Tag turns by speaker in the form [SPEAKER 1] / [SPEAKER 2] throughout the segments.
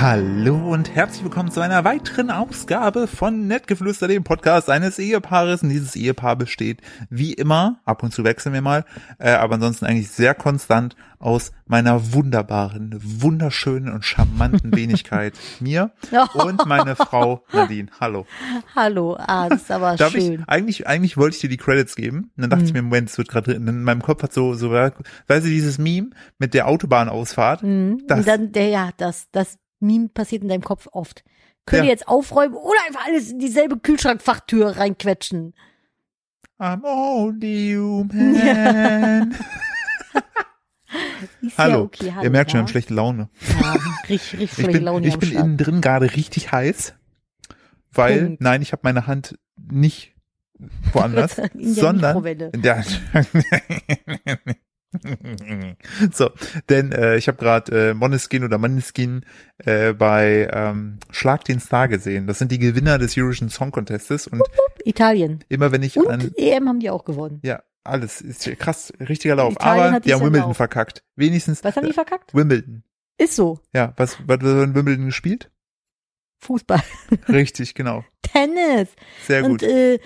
[SPEAKER 1] Hallo und herzlich willkommen zu einer weiteren Ausgabe von Nettgeflüster, dem Podcast eines Ehepaares. Und dieses Ehepaar besteht wie immer, ab und zu wechseln wir mal, aber ansonsten eigentlich sehr konstant aus meiner wunderbaren, wunderschönen und charmanten Wenigkeit mir und meine Frau Nadine. Hallo.
[SPEAKER 2] Hallo, das ist aber
[SPEAKER 1] Darf
[SPEAKER 2] schön.
[SPEAKER 1] Eigentlich wollte ich dir die Credits geben. Und dann dachte ich mir, Moment, es wird gerade in meinem Kopf hat so, weißt du, dieses Meme mit der Autobahnausfahrt.
[SPEAKER 2] Und dann, das Meme passiert in deinem Kopf oft. Könnt ihr jetzt aufräumen oder einfach alles in dieselbe Kühlschrankfachtür reinquetschen?
[SPEAKER 1] I'm only human. Hallo.
[SPEAKER 2] Okay, hallo.
[SPEAKER 1] Ihr merkt schon, ich habe schlechte Laune.
[SPEAKER 2] Ja, richtig schlechte Laune.
[SPEAKER 1] Ich bin innen drin gerade richtig heiß, weil,
[SPEAKER 2] Punkt.
[SPEAKER 1] nein, ich habe meine Hand nicht woanders,
[SPEAKER 2] in der
[SPEAKER 1] sondern
[SPEAKER 2] Mikrowelle.
[SPEAKER 1] in der So, denn ich habe gerade Måneskin bei Schlag den Star gesehen. Das sind die Gewinner des Eurovision Song Contestes und
[SPEAKER 2] Italien.
[SPEAKER 1] immer wenn ich
[SPEAKER 2] Und EM haben die auch gewonnen.
[SPEAKER 1] ja, alles ist hier krass, richtiger Lauf.
[SPEAKER 2] Italien
[SPEAKER 1] Aber
[SPEAKER 2] hat
[SPEAKER 1] die haben
[SPEAKER 2] diesen
[SPEAKER 1] Wimbledon
[SPEAKER 2] Lauf.
[SPEAKER 1] verkackt. Wenigstens
[SPEAKER 2] Was haben die verkackt?
[SPEAKER 1] Wimbledon.
[SPEAKER 2] Ist so.
[SPEAKER 1] Ja, was wird in Wimbledon gespielt?
[SPEAKER 2] Fußball.
[SPEAKER 1] Richtig, genau.
[SPEAKER 2] Tennis.
[SPEAKER 1] Sehr gut.
[SPEAKER 2] Und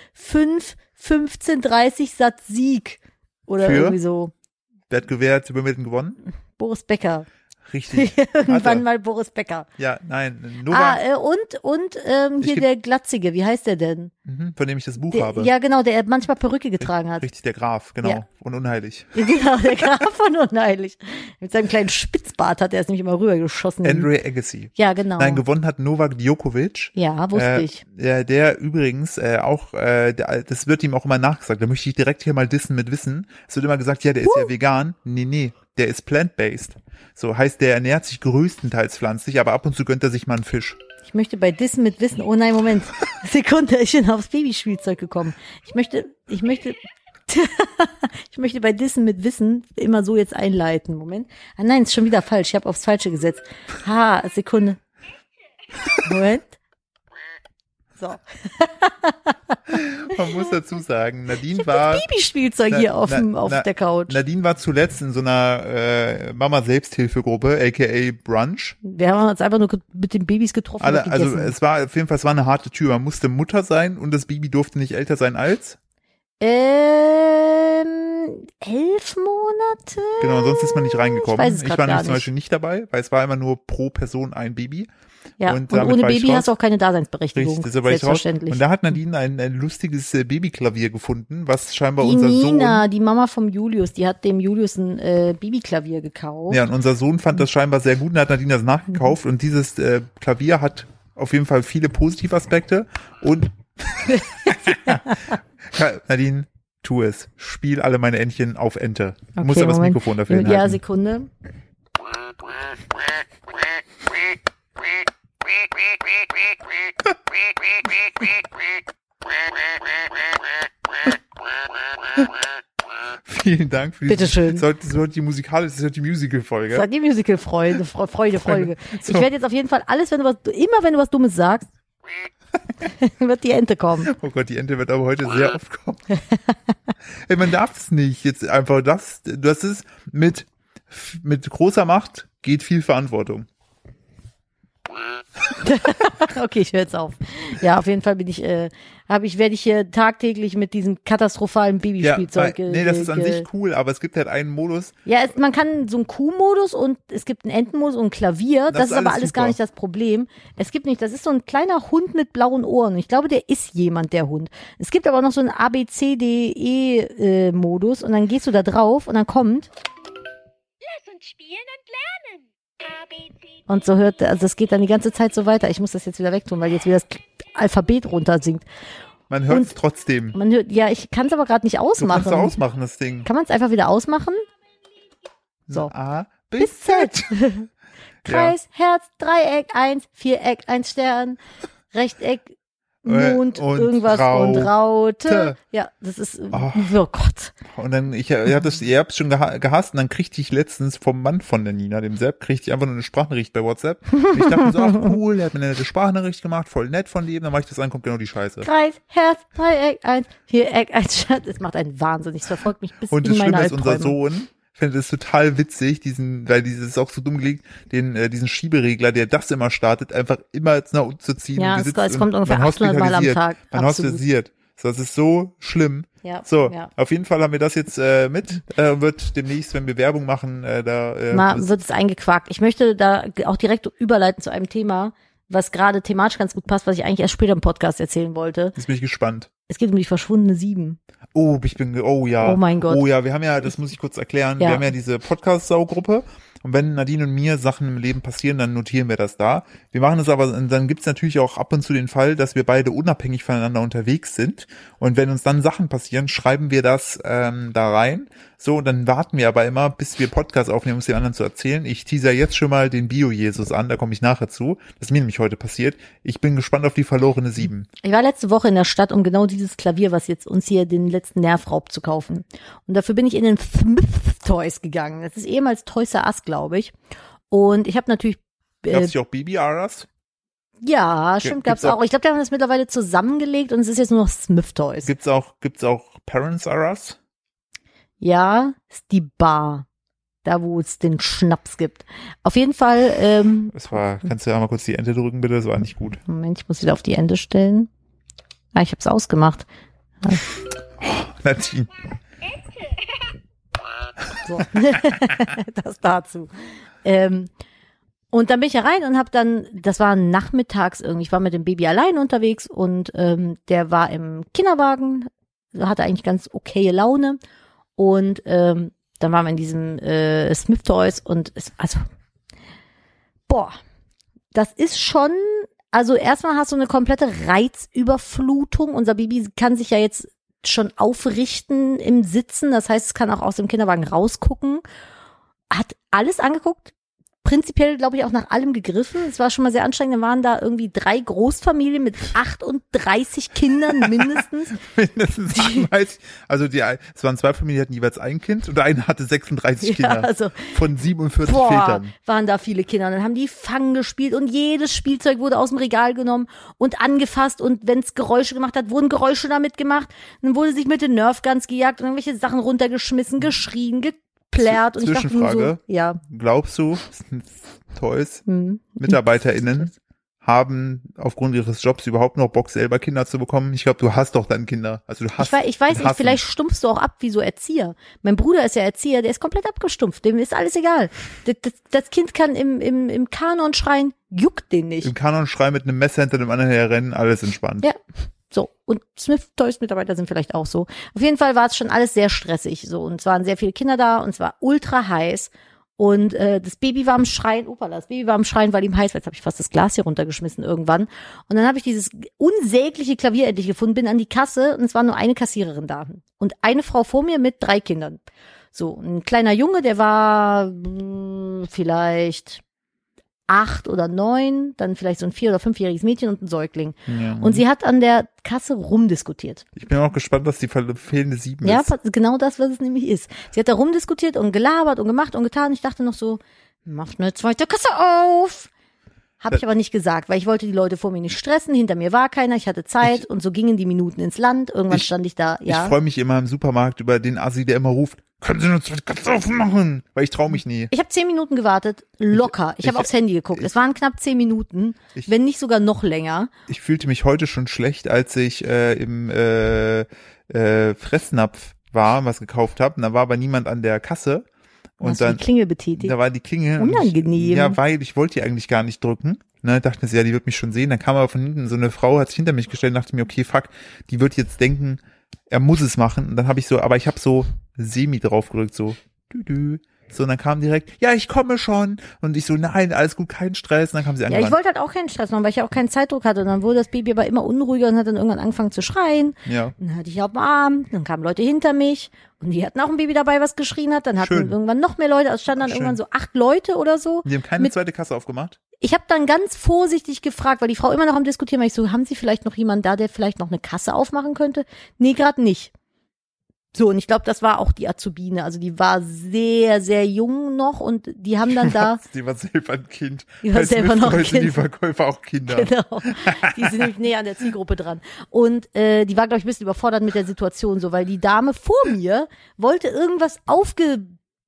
[SPEAKER 2] 15:30 Satz Sieg. Oder
[SPEAKER 1] Für?
[SPEAKER 2] irgendwie so.
[SPEAKER 1] Wer hat gewährt, Wimbledon gewonnen?
[SPEAKER 2] Boris Becker.
[SPEAKER 1] Richtig.
[SPEAKER 2] Irgendwann mal Boris Becker.
[SPEAKER 1] Ja, nein, Novak,
[SPEAKER 2] Und hier
[SPEAKER 1] geb-
[SPEAKER 2] der Glatzige, wie heißt der denn?
[SPEAKER 1] von dem ich das Buch
[SPEAKER 2] Der,
[SPEAKER 1] habe.
[SPEAKER 2] ja, genau, der manchmal Perücke getragen hat.
[SPEAKER 1] Richtig, der Graf, genau.
[SPEAKER 2] Ja.
[SPEAKER 1] Und unheilig.
[SPEAKER 2] Genau, der Graf von Unheilig. Mit seinem kleinen Spitzbart hat er es nämlich immer rübergeschossen.
[SPEAKER 1] Andre Agassi.
[SPEAKER 2] Ja, genau.
[SPEAKER 1] Nein, gewonnen hat Novak Djokovic.
[SPEAKER 2] Ja, wusste ich.
[SPEAKER 1] Ja, der übrigens das wird ihm auch immer nachgesagt. Da möchte ich direkt hier mal dissen mit Wissen. Es wird immer gesagt, ja, der ist ja vegan. Nee, der ist plant-based. So heißt, der ernährt sich größtenteils pflanzlich, aber ab und zu gönnt er sich mal einen Fisch.
[SPEAKER 2] Ich möchte bei Dissen mit Wissen, oh nein, Moment. Sekunde, ich bin aufs Babyspielzeug gekommen. Ich möchte ich möchte bei Dissen mit Wissen immer so jetzt einleiten. Moment. Ah nein, ist schon wieder falsch. Ich habe aufs Falsche gesetzt. Sekunde. Moment. So.
[SPEAKER 1] Man muss dazu sagen, Nadine
[SPEAKER 2] Das
[SPEAKER 1] war
[SPEAKER 2] Babyspielzeug hier auf der Couch.
[SPEAKER 1] Nadine war zuletzt in so einer Mama-Selbsthilfegruppe, aka Brunch.
[SPEAKER 2] Wir haben uns einfach nur mit den Babys getroffen und
[SPEAKER 1] Also
[SPEAKER 2] gegessen.
[SPEAKER 1] es war auf jeden Fall, es war eine harte Tür. Man musste Mutter sein und das Baby durfte nicht älter sein als.
[SPEAKER 2] 11 Monate?
[SPEAKER 1] Genau, sonst ist man nicht reingekommen.
[SPEAKER 2] Ich weiß es
[SPEAKER 1] Ich
[SPEAKER 2] grad
[SPEAKER 1] war
[SPEAKER 2] gar
[SPEAKER 1] nämlich zum
[SPEAKER 2] nicht.
[SPEAKER 1] Beispiel nicht dabei, weil es war immer nur pro Person ein Baby.
[SPEAKER 2] Ja,
[SPEAKER 1] und
[SPEAKER 2] und
[SPEAKER 1] damit
[SPEAKER 2] ohne
[SPEAKER 1] war ich
[SPEAKER 2] Baby
[SPEAKER 1] raus.
[SPEAKER 2] hast du auch keine Daseinsberechtigung.
[SPEAKER 1] Richtig, deshalb war ich raus.
[SPEAKER 2] Selbstverständlich.
[SPEAKER 1] Und da hat Nadine ein lustiges Babyklavier gefunden, was scheinbar
[SPEAKER 2] Die
[SPEAKER 1] unser
[SPEAKER 2] Nina,
[SPEAKER 1] Sohn.
[SPEAKER 2] die Mama vom Julius, die hat dem Julius ein Babyklavier gekauft.
[SPEAKER 1] Ja, und unser Sohn fand das scheinbar sehr gut und hat Nadine das nachgekauft. Und dieses Klavier hat auf jeden Fall viele Positivaspekte. Und Nadine, tu es. Spiel alle meine Entchen auf Ente. Du musst aber das
[SPEAKER 2] Moment.
[SPEAKER 1] Mikrofon dafür
[SPEAKER 2] Ja,
[SPEAKER 1] hinhalten.
[SPEAKER 2] Sekunde.
[SPEAKER 1] Vielen Dank für
[SPEAKER 2] Bitteschön.
[SPEAKER 1] Das ist heute die musikalische, das ist heute die Musical-Folge.
[SPEAKER 2] Das war die Musical-Freude, Folge.
[SPEAKER 1] So.
[SPEAKER 2] Ich werde jetzt auf jeden Fall alles, wenn du was Dummes sagst, wird die Ente kommen.
[SPEAKER 1] Oh Gott, die Ente wird aber heute sehr oft kommen. Ey, man darf es nicht. Jetzt einfach das ist mit großer Macht geht viel Verantwortung.
[SPEAKER 2] Okay, ich höre jetzt auf. Ja, auf jeden Fall werde ich hier tagtäglich mit diesem katastrophalen Babyspielzeug.
[SPEAKER 1] Nee, das ist an sich cool, aber es gibt halt einen Modus.
[SPEAKER 2] Ja, man kann so einen Kuhmodus und es gibt einen Entenmodus und ein Klavier. Das ist aber alles gar
[SPEAKER 1] super.
[SPEAKER 2] nicht das Problem. Es gibt nicht, das ist so ein kleiner Hund mit blauen Ohren. Ich glaube, der ist jemand, der Hund. Es gibt aber noch so einen ABCDE-Modus und dann gehst du da drauf und dann kommt.
[SPEAKER 3] Lass uns spielen und lernen.
[SPEAKER 2] Und so also es geht dann die ganze Zeit so weiter. Ich muss das jetzt wieder wegtun, weil jetzt wieder das Alphabet runter singt.
[SPEAKER 1] Man hört es trotzdem.
[SPEAKER 2] Man hört, ja, ich kann es aber gerade nicht
[SPEAKER 1] Du
[SPEAKER 2] ausmachen.
[SPEAKER 1] kannst es ausmachen, das Ding.
[SPEAKER 2] Kann man es einfach wieder ausmachen? So.
[SPEAKER 1] A,
[SPEAKER 2] Bis Z. Kreis, Herz, Dreieck, 1, Viereck, 1 Stern, Rechteck, Mond,
[SPEAKER 1] und
[SPEAKER 2] irgendwas und Raute. Ja, das ist, oh Gott.
[SPEAKER 1] Und dann, ihr habt es schon gehasst und dann kriegte ich letztens vom Mann von der Nina, dem Sepp, kriegte ich einfach nur eine Sprachnachricht bei WhatsApp. Und ich dachte mir so, ach cool, der hat mir eine nette Sprachnachricht gemacht, voll nett von dem, dann mache ich das an, kommt genau die Scheiße.
[SPEAKER 2] Kreis, Herz, Dreieck, 1, Viereck, 1 Stern. Das macht einen Wahnsinn. Das verfolgt mich bis
[SPEAKER 1] Und
[SPEAKER 2] in
[SPEAKER 1] das
[SPEAKER 2] meine
[SPEAKER 1] Schlimme ist, unser
[SPEAKER 2] Albträume.
[SPEAKER 1] Sohn finde das total witzig, weil dieses ist auch so dumm gelegt, diesen Schieberegler, der das immer startet, einfach immer nach unten zu ziehen.
[SPEAKER 2] Ja,
[SPEAKER 1] und
[SPEAKER 2] es kommt ungefähr 800 Mal am Tag.
[SPEAKER 1] Man hospitalisiert. Das ist so schlimm.
[SPEAKER 2] Ja,
[SPEAKER 1] so,
[SPEAKER 2] ja.
[SPEAKER 1] Auf jeden Fall haben wir das jetzt wird demnächst, wenn wir Werbung machen,
[SPEAKER 2] wird es eingequakt. Ich möchte da auch direkt überleiten zu einem Thema, was gerade thematisch ganz gut passt, was ich eigentlich erst später im Podcast erzählen wollte.
[SPEAKER 1] Jetzt bin ich gespannt.
[SPEAKER 2] Es geht um die verschwundene 7.
[SPEAKER 1] Oh ja.
[SPEAKER 2] Oh mein Gott.
[SPEAKER 1] Oh ja, wir haben ja, das muss ich kurz erklären, wir haben ja diese Podcast-Sau-Gruppe. Und wenn Nadine und mir Sachen im Leben passieren, dann notieren wir das da. Wir machen es aber, dann gibt's natürlich auch ab und zu den Fall, dass wir beide unabhängig voneinander unterwegs sind. Und wenn uns dann Sachen passieren, schreiben wir das da rein. So, und dann warten wir aber immer, bis wir Podcast aufnehmen, um es den anderen zu erzählen. Ich teaser jetzt schon mal den Bio-Jesus an, da komme ich nachher zu. Das ist mir nämlich heute passiert. Ich bin gespannt auf die verlorene 7.
[SPEAKER 2] Ich war letzte Woche in der Stadt, um genau dieses Klavier, was jetzt uns hier den letzten Nerv raubt, zu kaufen. Und dafür bin ich in den Smith Toys gegangen. Das ist ehemals Toys R Us, glaube ich. Und ich habe natürlich...
[SPEAKER 1] Gab's nicht auch Baby-Aras?
[SPEAKER 2] Ja, stimmt, gab's auch. Ich glaube, die haben das mittlerweile zusammengelegt und es ist jetzt nur noch Smith Toys.
[SPEAKER 1] Gibt's auch Parents Aras?
[SPEAKER 2] Ja, ist die Bar. Da, wo es den Schnaps gibt. Auf jeden Fall,
[SPEAKER 1] Kannst du ja mal kurz die Ente drücken, bitte? Das war nicht gut.
[SPEAKER 2] Moment, ich muss wieder auf die Ente stellen. Ah, ich hab's ausgemacht.
[SPEAKER 1] Nadine.
[SPEAKER 2] So. Das dazu. Und dann bin ich herein und habe dann, das war nachmittags irgendwie, ich war mit dem Baby allein unterwegs und der war im Kinderwagen, hatte eigentlich ganz okaye Laune und dann waren wir in diesem Smith Toys und das ist schon, also erstmal hast du eine komplette Reizüberflutung. Unser Baby kann sich ja jetzt schon aufrichten im Sitzen, das heißt, es kann auch aus dem Kinderwagen rausgucken, hat alles angeguckt, prinzipiell, glaube ich, auch nach allem gegriffen. Es war schon mal sehr anstrengend. Da waren da irgendwie 3 Großfamilien mit 38 Kindern mindestens.
[SPEAKER 1] Mindestens 38. Also es waren 2 Familien, die hatten jeweils ein Kind und eine hatte 36 Kinder.
[SPEAKER 2] Also,
[SPEAKER 1] von 47 Vätern.
[SPEAKER 2] Waren da viele Kinder. Und dann haben die Fangen gespielt und jedes Spielzeug wurde aus dem Regal genommen und angefasst und wenn es Geräusche gemacht hat, wurden Geräusche damit gemacht. Dann wurde sich mit den Nerfguns gejagt und irgendwelche Sachen runtergeschmissen, geschrien, geplärt. Und ich dachte nur so, ja.
[SPEAKER 1] Glaubst du, Toys, MitarbeiterInnen haben aufgrund ihres Jobs überhaupt noch Bock, selber Kinder zu bekommen? Ich glaube, du hast doch dann Kinder. Also du hast.
[SPEAKER 2] Ich weiß nicht, vielleicht stumpfst du auch ab wie so Erzieher. Mein Bruder ist ja Erzieher, der ist komplett abgestumpft. Dem ist alles egal. Das Kind kann im Kanon schreien, juckt den nicht.
[SPEAKER 1] Im Kanon schreien mit einem Messer hinter dem anderen herrennen, alles entspannt.
[SPEAKER 2] Ja. So, und Smith Toys Mitarbeiter sind vielleicht auch so. Auf jeden Fall war es schon alles sehr stressig, so, und es waren sehr viele Kinder da und es war ultra heiß und das Baby war am Schreien, das Baby war am Schreien, weil ihm heiß war. Jetzt habe ich fast das Glas hier runtergeschmissen irgendwann und dann habe ich dieses unsägliche Klavier endlich gefunden, bin an die Kasse und es war nur eine Kassiererin da und eine Frau vor mir mit 3 Kindern. So, ein kleiner Junge, der war vielleicht 8 oder 9, dann vielleicht so ein 4- oder 5-jähriges Mädchen und ein Säugling. Ja. Und sie hat an der Kasse rumdiskutiert.
[SPEAKER 1] Ich bin auch gespannt, was die fehlende 7 ist.
[SPEAKER 2] Ja, genau das, was es nämlich ist. Sie hat da rumdiskutiert und gelabert und gemacht und getan. Ich dachte noch so, mach eine zweite Kasse auf. Habe ich aber nicht gesagt, weil ich wollte die Leute vor mir nicht stressen. Hinter mir war keiner, ich hatte Zeit und so gingen die Minuten ins Land. Irgendwann stand ich da, ja.
[SPEAKER 1] Ich freue mich immer im Supermarkt über den Assi, der immer ruft, können Sie eine zweite Kasse aufmachen? Weil ich traue mich nie.
[SPEAKER 2] Ich habe 10 Minuten gewartet, locker. Ich habe aufs Handy geguckt. Es waren knapp 10 Minuten, wenn nicht sogar noch länger. Ich
[SPEAKER 1] fühlte mich heute schon schlecht, als ich im Fressnapf war, was gekauft habe. Und da war aber niemand an der Kasse. Und
[SPEAKER 2] hast dann die Klingel betätigt?
[SPEAKER 1] Da war die Klingel.
[SPEAKER 2] Unangenehm.
[SPEAKER 1] Ja, weil ich wollte die eigentlich gar nicht drücken. Ne, dachte mir so, ja, die wird mich schon sehen. Dann kam aber von hinten so eine Frau, hat sich hinter mich gestellt und dachte mir, okay, fuck, die wird jetzt denken, er muss es machen. Und dann habe ich so, aber ich habe so semi drauf gedrückt, so, So, und dann kam direkt, ja, ich komme schon. Und ich so, nein, alles gut, kein Stress. Und dann kam sie angerannt.
[SPEAKER 2] Ja, ich wollte halt auch keinen Stress machen, weil ich ja auch keinen Zeitdruck hatte. Und dann wurde das Baby aber immer unruhiger und hat dann irgendwann angefangen zu schreien.
[SPEAKER 1] Ja.
[SPEAKER 2] Und dann hatte ich auf dem Arm, dann kamen Leute hinter mich und die hatten auch ein Baby dabei, was geschrien hat. Dann hatten irgendwann noch mehr Leute, es standen dann irgendwann so 8 Leute oder so.
[SPEAKER 1] Die haben keine zweite Kasse aufgemacht?
[SPEAKER 2] Ich habe dann ganz vorsichtig gefragt, weil die Frau immer noch am Diskutieren war. Ich so, haben Sie vielleicht noch jemanden da, der vielleicht noch eine Kasse aufmachen könnte? Nee, gerade nicht. So, und ich glaube, das war auch die Azubine. Also die war sehr, sehr jung noch und die haben dann da...
[SPEAKER 1] Die war selber ein Kind.
[SPEAKER 2] Die war selber noch ein Kind.
[SPEAKER 1] Die Verkäufer auch Kinder.
[SPEAKER 2] Genau. Die sind nämlich näher an der Zielgruppe dran. Und die war, glaube ich, ein bisschen überfordert mit der Situation so, weil die Dame vor mir wollte irgendwas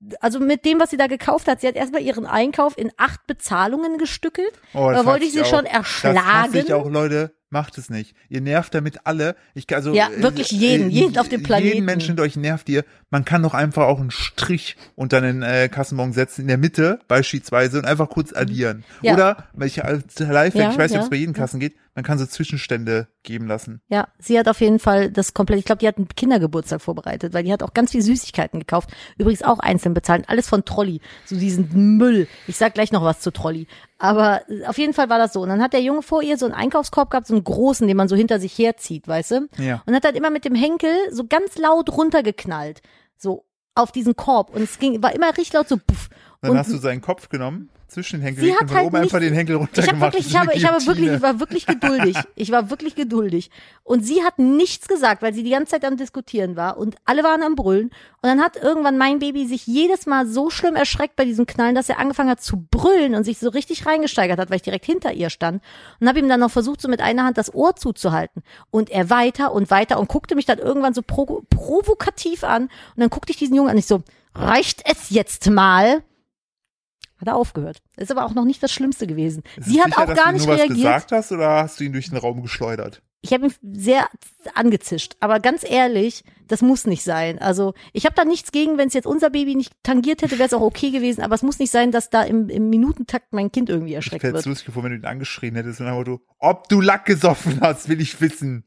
[SPEAKER 2] also mit dem, was sie da gekauft hat, sie hat erstmal ihren Einkauf in 8 Bezahlungen gestückelt.
[SPEAKER 1] Oh,
[SPEAKER 2] da wollte ich sie schon
[SPEAKER 1] Das
[SPEAKER 2] erschlagen.
[SPEAKER 1] hasse ich auch, Leute. Macht es nicht. Ihr nervt damit alle.
[SPEAKER 2] Ja, wirklich jeden auf dem Planeten.
[SPEAKER 1] Jeden Menschen durch nervt ihr. Man kann doch einfach auch einen Strich unter den Kassenbon setzen, in der Mitte beispielsweise, und einfach kurz addieren.
[SPEAKER 2] Ja.
[SPEAKER 1] Oder, ich als Lifehack,
[SPEAKER 2] Ja,
[SPEAKER 1] ich weiß nicht, ob
[SPEAKER 2] ja,
[SPEAKER 1] es bei jedem Kassen geht, man kann so Zwischenstände geben lassen.
[SPEAKER 2] Ja, sie hat auf jeden Fall das komplett, ich glaube, die hat einen Kindergeburtstag vorbereitet, weil die hat auch ganz viel Süßigkeiten gekauft. Übrigens auch einzeln bezahlt, alles von Trolli. So diesen Müll. Ich sag gleich noch was zu Trolli. Aber auf jeden Fall war das so. Und dann hat der Junge vor ihr so einen Einkaufskorb gehabt, so einen großen, den man so hinter sich herzieht, weißt du?
[SPEAKER 1] Ja.
[SPEAKER 2] Und hat dann immer mit dem Henkel so ganz laut runtergeknallt. So auf diesen Korb. Und es war immer richtig laut so puff.
[SPEAKER 1] Dann
[SPEAKER 2] und
[SPEAKER 1] hast du seinen Kopf genommen, zwischen den Henkel
[SPEAKER 2] sie
[SPEAKER 1] gelegt
[SPEAKER 2] hat
[SPEAKER 1] und von
[SPEAKER 2] halt
[SPEAKER 1] oben einfach
[SPEAKER 2] nicht-
[SPEAKER 1] den Henkel runtergemacht.
[SPEAKER 2] ich war wirklich geduldig. Ich war wirklich geduldig. Und sie hat nichts gesagt, weil sie die ganze Zeit am Diskutieren war und alle waren am Brüllen. Und dann hat irgendwann mein Baby sich jedes Mal so schlimm erschreckt bei diesem Knallen, dass er angefangen hat zu brüllen und sich so richtig reingesteigert hat, weil ich direkt hinter ihr stand. Und habe ihm dann noch versucht, so mit einer Hand das Ohr zuzuhalten. Und er weiter und weiter und guckte mich dann irgendwann so provokativ an. Und dann guckte ich diesen Jungen an, ich so, reicht es jetzt mal? Hat er aufgehört. Ist aber auch noch nicht das Schlimmste gewesen. Sie hat auch gar nicht
[SPEAKER 1] reagiert. Hast du nur was
[SPEAKER 2] reagiert.
[SPEAKER 1] gesagt hast oder hast du ihn durch den Raum geschleudert?
[SPEAKER 2] Ich habe ihn sehr angezischt. Aber ganz ehrlich, das muss nicht sein. Also ich habe da nichts gegen, wenn es jetzt unser Baby nicht tangiert hätte, wäre es auch okay gewesen. Aber es muss nicht sein, dass da im Minutentakt mein Kind irgendwie erschreckt
[SPEAKER 1] Ich hätte es
[SPEAKER 2] wird.
[SPEAKER 1] lustig gefunden, wenn du ihn angeschrien hättest und dann du, ob du Lack gesoffen hast, will ich wissen.